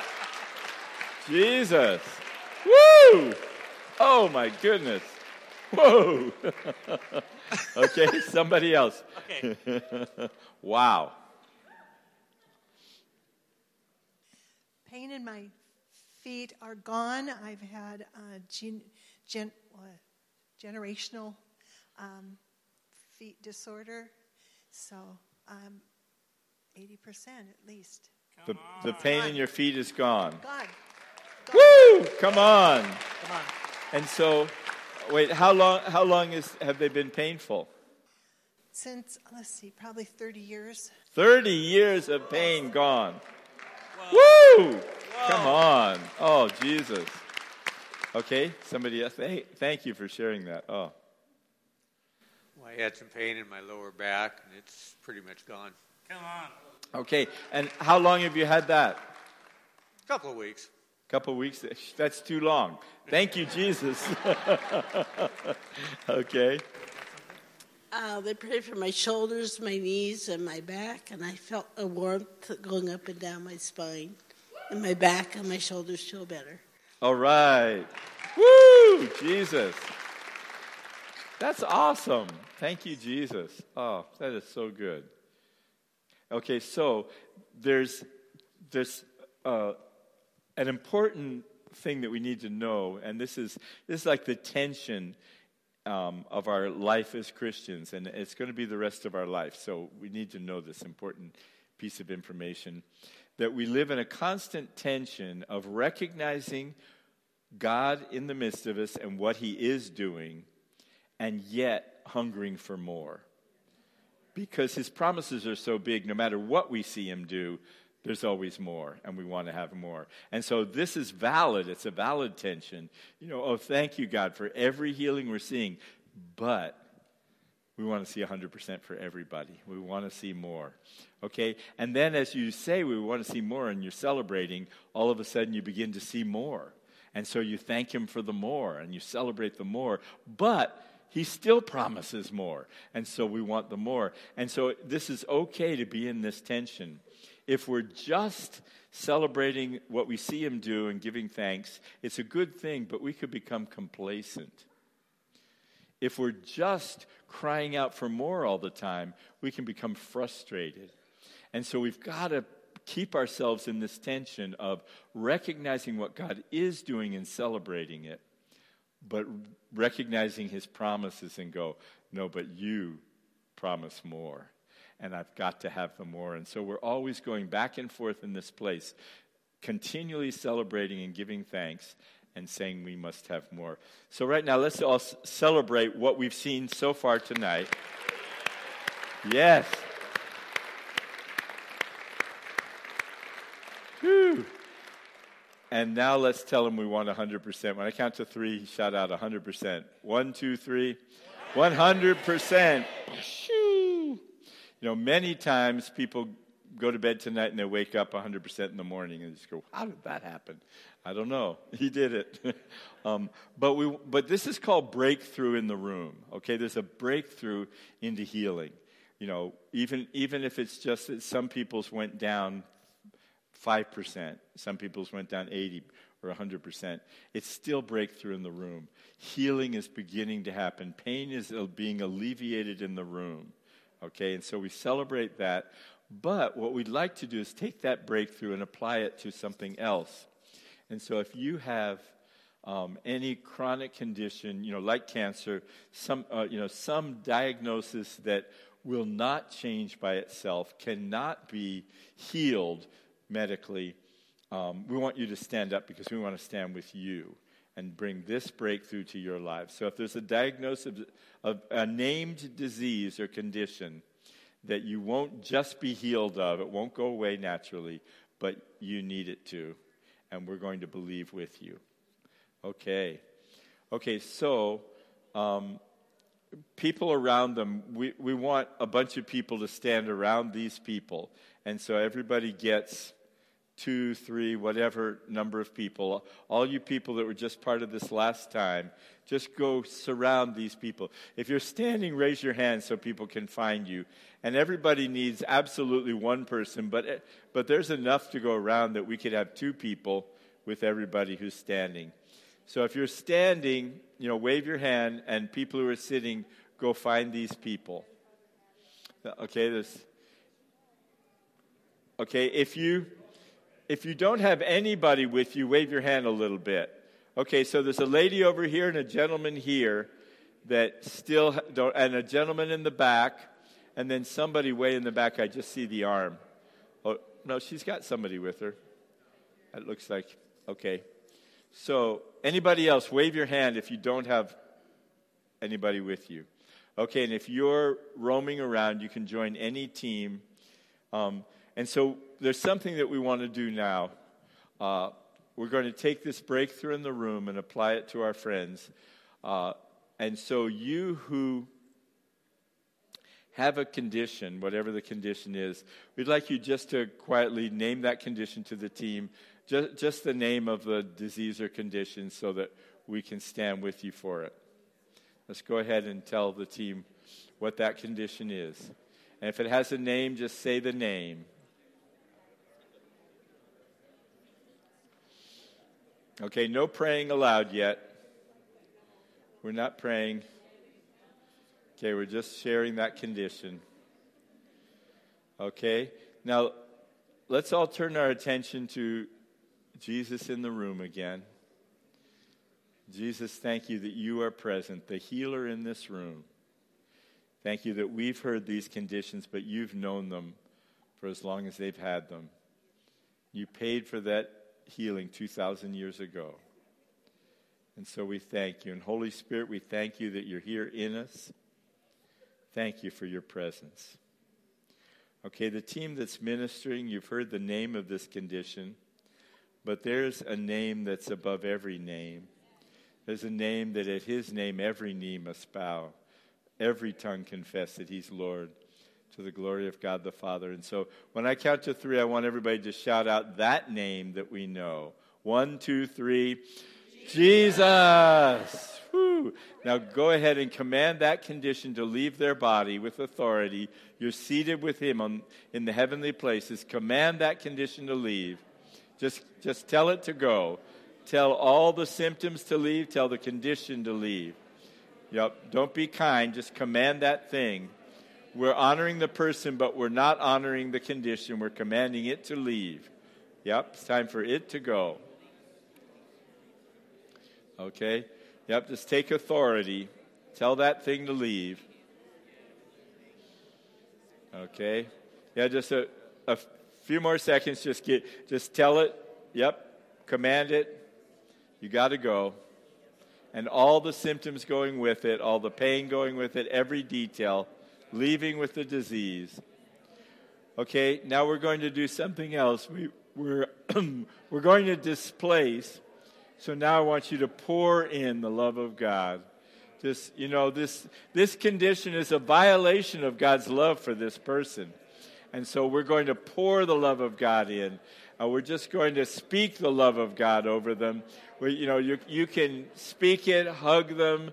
Jesus. Woo! Oh, my goodness. Whoa! Okay, somebody else. Okay. Wow. Pain in my feet are gone. I've had generational feet disorder, so I'm 80% at least. The pain in your feet is gone. Gone. Woo! Come on. And so, wait, how long have they been painful? Since, let's see, probably 30 years. 30 years of pain gone. Whoa. Woo! Whoa. Come on. Oh, Jesus. Okay, somebody else. Thank you for sharing that. Oh. Well, I had some pain in my lower back, and it's pretty much gone. Come on. Okay, and how long have you had that? A couple of weeks. Couple of weeks? That's too long. Thank you, Jesus. Okay. They prayed for my shoulders, my knees, and my back, and I felt a warmth going up and down my spine. and my back and my shoulders feel better. All right. Woo! Jesus. That's awesome. Thank you, Jesus. Oh, that is so good. Okay, so there's an important thing that we need to know, and this is like the tension of our life as Christians, and it's going to be the rest of our life. So we need to know this important piece of information, that we live in a constant tension of recognizing God in the midst of us and what he is doing, and yet hungering for more. Because his promises are so big, no matter what we see him do, there's always more, and we want to have more. And so this is valid. It's a valid tension. Oh, thank you, God, for every healing we're seeing. But we want to see 100% for everybody. We want to see more. Okay? And then as you say we want to see more and you're celebrating, all of a sudden you begin to see more. And so you thank him for the more, and you celebrate the more. But he still promises more. And so we want the more. And so this is okay to be in this tension. If we're just celebrating what we see him do and giving thanks, it's a good thing, but we could become complacent. If we're just crying out for more all the time, we can become frustrated. And so we've got to keep ourselves in this tension of recognizing what God is doing and celebrating it, but recognizing his promises and go, no, but you promise more. And I've got to have the more. And so we're always going back and forth in this place, continually celebrating and giving thanks and saying we must have more. So right now, let's all celebrate what we've seen so far tonight. Yes. Whew. And now let's tell him we want 100%. When I count to 3, shout out 100%. 1, 2, 3. 100%. Many times people go to bed tonight and they wake up 100% in the morning and just go, how did that happen? I don't know. He did it. But this is called breakthrough in the room. Okay, there's a breakthrough into healing. Even if it's just that some people's went down 5%, some people's went down 80 or 100%. It's still breakthrough in the room. Healing is beginning to happen. Pain is being alleviated in the room. Okay, and so we celebrate that. But what we'd like to do is take that breakthrough and apply it to something else. And so if you have any chronic condition, like cancer, some diagnosis that will not change by itself, cannot be healed medically, we want you to stand up because we want to stand with you and bring this breakthrough to your life. So if there's a diagnosis of a named disease or condition that you won't just be healed of, it won't go away naturally, but you need it to, and we're going to believe with you. Okay, so people around them, we want a bunch of people to stand around these people, and so everybody gets 2, 3, whatever number of people. All you people that were just part of this last time, just go surround these people. If you're standing, raise your hand so people can find you. And everybody needs absolutely one person, but there's enough to go around that we could have 2 people with everybody who's standing. So if you're standing, wave your hand, and people who are sitting, go find these people. Okay, if you don't have anybody with you, wave your hand a little bit. Okay, so there's a lady over here and a gentleman here that still don't, and a gentleman in the back, and then somebody way in the back. I just see the arm. Oh, no, she's got somebody with her. It looks like, okay. So anybody else, wave your hand if you don't have anybody with you. Okay, and if you're roaming around, you can join any team. And so there's something that we want to do now. We're going to take this breakthrough in the room and apply it to our friends. And so you who have a condition, whatever the condition is, we'd like you just to quietly name that condition to the team, just the name of the disease or condition so that we can stand with you for it. Let's go ahead and tell the team what that condition is. And if it has a name, just say the name. Okay, no praying allowed yet. We're not praying. Okay, we're just sharing that condition. Okay, now let's all turn our attention to Jesus in the room again. Jesus, thank you that you are present, the healer in this room. Thank you that we've heard these conditions, but you've known them for as long as they've had them. You paid for that healing 2,000 years ago. And so we thank you. And Holy Spirit, we thank you that you're here in us. Thank you for your presence. Okay, the team that's ministering, you've heard the name of this condition, but there's a name that's above every name. There's a name that at his name every knee must bow, every tongue confess that he's Lord, to the glory of God the Father. And so when I count to 3, I want everybody to shout out that name that we know. 1, 2, 3. Jesus! Whew. Now go ahead and command that condition to leave their body with authority. You're seated with him in the heavenly places. Command that condition to leave. Just tell it to go. Tell all the symptoms to leave. Tell the condition to leave. Yep. Don't be kind. Just command that thing. We're honoring the person, but we're not honoring the condition. We're commanding it to leave. Yep. It's time for it to go. Okay? Yep. Just take authority. Tell that thing to leave. Okay? Yeah, just a few more seconds. Just tell it. Yep. Command it. You got to go. And all the symptoms going with it, all the pain going with it, every detail, leaving with the disease. Okay, now we're going to do something else. We're going to displace. So now I want you to pour in the love of God. Just, this condition is a violation of God's love for this person. And so we're going to pour the love of God in. We're just going to speak the love of God over them. You can speak it, hug them,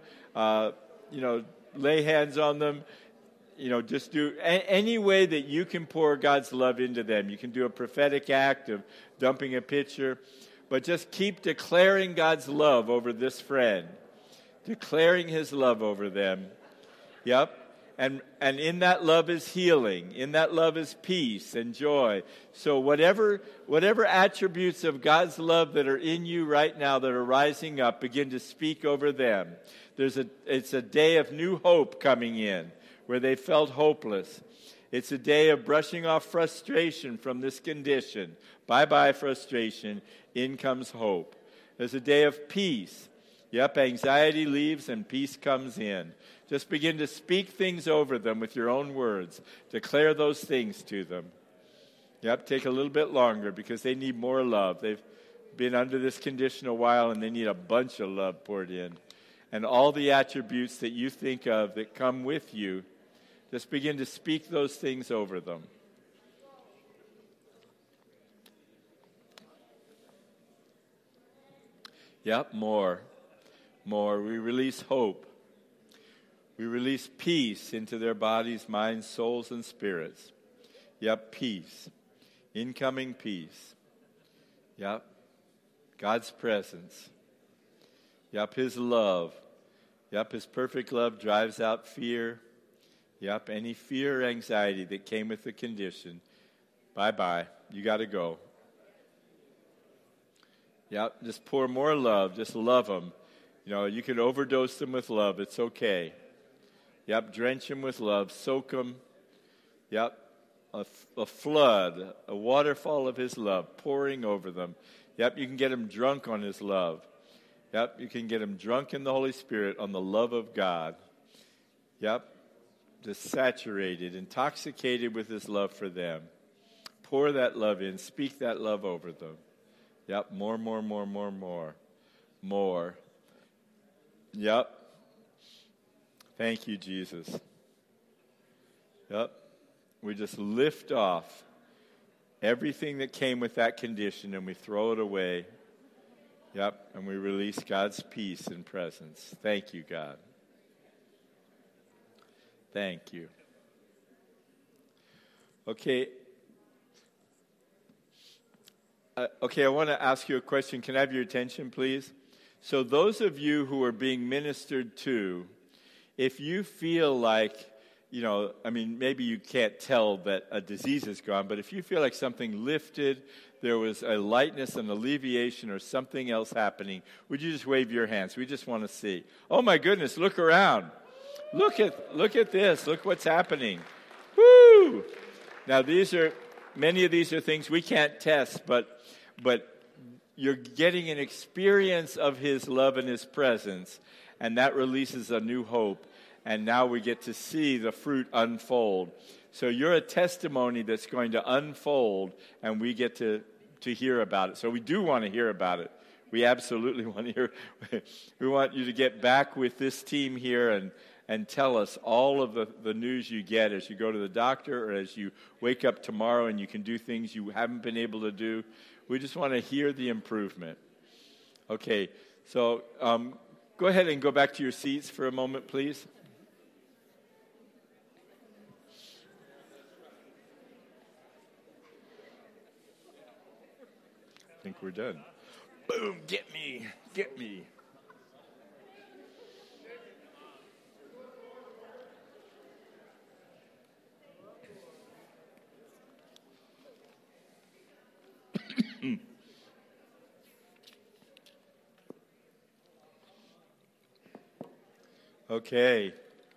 lay hands on them. Just do any way that you can pour God's love into them. You can do a prophetic act of dumping a pitcher, but just keep declaring God's love over this friend, declaring his love over them. Yep. And in that love is healing. In that love is peace and joy. So whatever attributes of God's love that are in you right now that are rising up, begin to speak over them. It's a day of new hope coming in where they felt hopeless. It's a day of brushing off frustration from this condition. Bye-bye frustration. In comes hope. There's a day of peace. Yep, anxiety leaves and peace comes in. Just begin to speak things over them with your own words. Declare those things to them. Yep, take a little bit longer because they need more love. They've been under this condition a while and they need a bunch of love poured in. And all the attributes that you think of that come with you, just begin to speak those things over them. Yep, more. We release hope. We release peace into their bodies, minds, souls, and spirits. Yep, peace. Incoming peace. Yep. God's presence. Yep, his love. Yep, his perfect love drives out fear. Yep, any fear or anxiety that came with the condition. Bye-bye. You got to go. Yep, just pour more love. Just love them. You can overdose them with love. It's okay. Yep, drench them with love. Soak them. Yep, a flood, a waterfall of his love pouring over them. Yep, you can get them drunk on his love. Yep, you can get them drunk in the Holy Spirit on the love of God. Yep, just saturated, intoxicated with his love for them. Pour that love in. Speak that love over them. Yep, more. Yep. Thank you, Jesus. Yep. We just lift off everything that came with that condition and we throw it away. Yep. And we release God's peace and presence. Thank you, God. Thank you. Okay. Okay, I want to ask you a question. Can I have your attention, please? So those of you who are being ministered to, if you feel like, maybe you can't tell that a disease is gone, but if you feel like something lifted, there was a lightness, an alleviation, or something else happening, would you just wave your hands? We just want to see. Oh my goodness, look around. Look at this. Look what's happening. Woo! Now many of these are things we can't test, but you're getting an experience of his love and his presence, and that releases a new hope. And now we get to see the fruit unfold. So you're a testimony that's going to unfold, and we get to hear about it. So we do want to hear about it. We absolutely want to hear. We want you to get back with this team here and tell us all of the news you get as you go to the doctor or as you wake up tomorrow and you can do things you haven't been able to do. We just want to hear the improvement. Okay, so go ahead and go back to your seats for a moment, please. I think we're done. Boom, get me. Okay.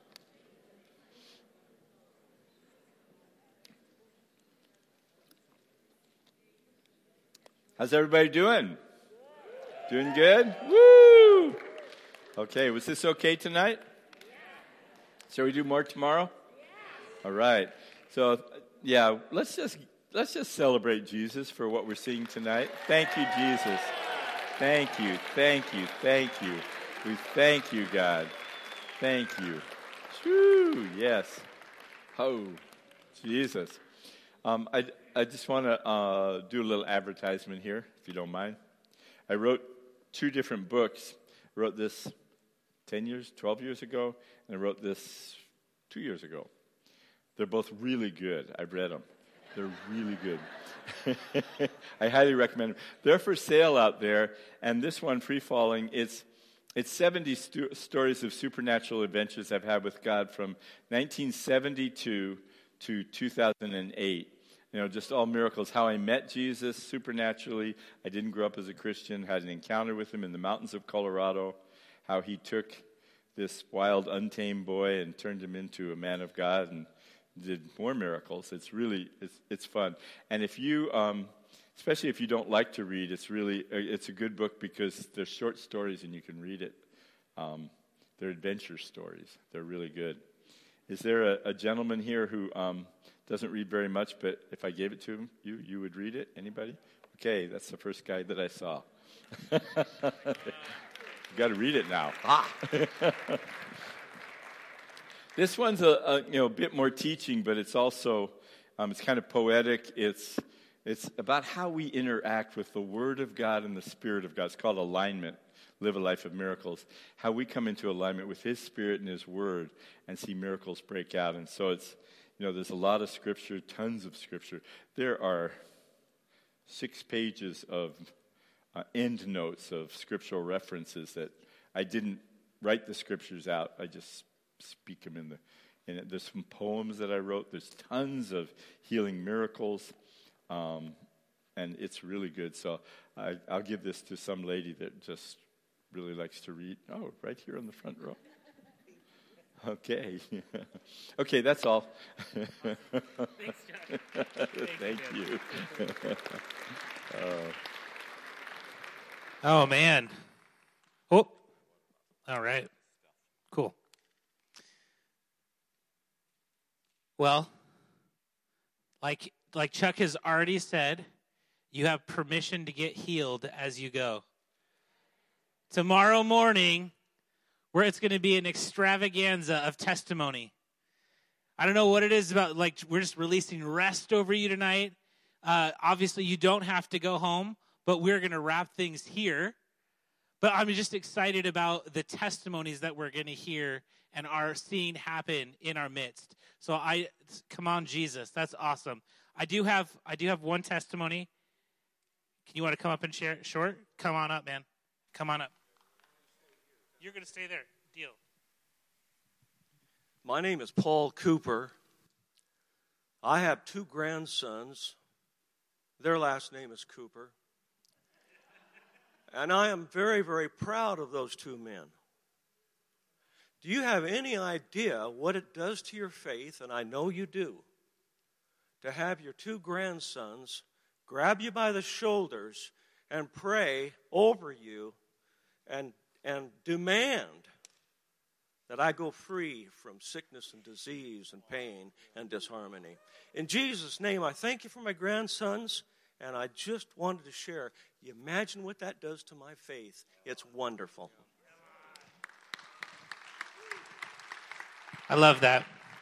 How's everybody doing? Doing good? Woo! Okay, was this okay tonight? Shall we do more tomorrow? All right. So, let's just celebrate Jesus for what we're seeing tonight. Thank you, Jesus. Thank you. We thank you, God. Thank you. Woo! Yes. Oh, Jesus. I just want to do a little advertisement here, if you don't mind. I wrote 2 different books. I wrote this 12 years ago, and I wrote this 2 years ago. They're both really good. I've read them. They're really good. I highly recommend them. They're for sale out there, and this one, Free Falling, it's 70 stories of supernatural adventures I've had with God from 1972 to 2008. Just all miracles. How I met Jesus supernaturally. I didn't grow up as a Christian. Had an encounter with him in the mountains of Colorado. How he took this wild, untamed boy and turned him into a man of God and did more miracles. It's fun. And if you, especially if you don't like to read, it's a good book because they're short stories and you can read it. They're adventure stories. They're really good. Is there a gentleman here who doesn't read very much, but if I gave it to him, you would read it? Anybody? Okay, that's the first guy that I saw. You got to read it now. This one's a bit more teaching, but it's also it's kind of poetic. It's about how we interact with the Word of God and the Spirit of God. It's called Alignment. Live a life of miracles. How we come into alignment with His Spirit and His Word and see miracles break out. And so it's, there's a lot of Scripture, tons of Scripture. There are 6 pages of end notes of scriptural references that I didn't write the Scriptures out. I just speak them in there's some poems that I wrote. There's tons of healing miracles. And it's really good. So I'll give this to some lady that just really likes to read. Oh, right here on the front row. Okay. Okay, that's all. Thanks, John. Thank you. Oh, man. Oh, all right. Cool. Well, like Chuck has already said, you have permission to get healed as you go. Tomorrow morning, where it's going to be an extravaganza of testimony. I don't know what it is about, we're just releasing rest over you tonight. Obviously, you don't have to go home, but we're going to wrap things here. But I'm just excited about the testimonies that we're going to hear and are seeing happen in our midst. So come on, Jesus, that's awesome. I do have one testimony. You want to come up and share it short? Come on up, man. Come on up. You're going to stay there. Deal. My name is Paul Cooper. I have 2 grandsons. Their last name is Cooper. And I am very, very proud of those 2 men. Do you have any idea what it does to your faith, and I know you do, to have your 2 grandsons grab you by the shoulders and pray over you and demand that I go free from sickness and disease and pain and disharmony. In Jesus' name, I thank you for my grandsons, and I just wanted to share. You imagine what that does to my faith. It's wonderful. I love that.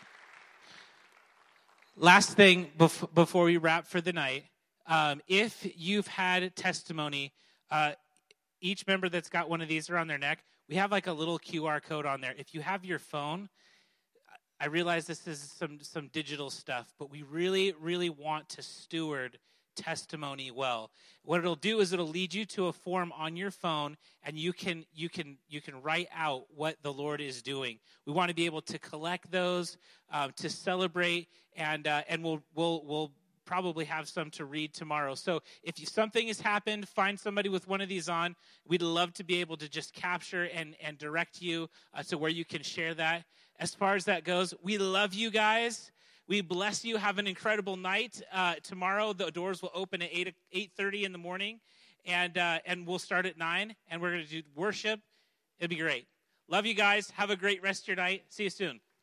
Last thing before we wrap for the night, if you've had testimony, each member that's got one of these around their neck, we have like a little QR code on there. If you have your phone, I realize this is some digital stuff, but we really, really want to steward testimony well. What it'll do is it'll lead you to a form on your phone, and you can write out what the Lord is doing. We want to be able to collect those, to celebrate, and we'll probably have some to read tomorrow. So if something has happened, find somebody with one of these on. We'd love to be able to just capture and direct you to where you can share that. As far as that goes, we love you guys. We bless you. Have an incredible night. Tomorrow, the doors will open at 8:30 in the morning, and we'll start at 9, and we're going to do worship. It'll be great. Love you guys. Have a great rest of your night. See you soon.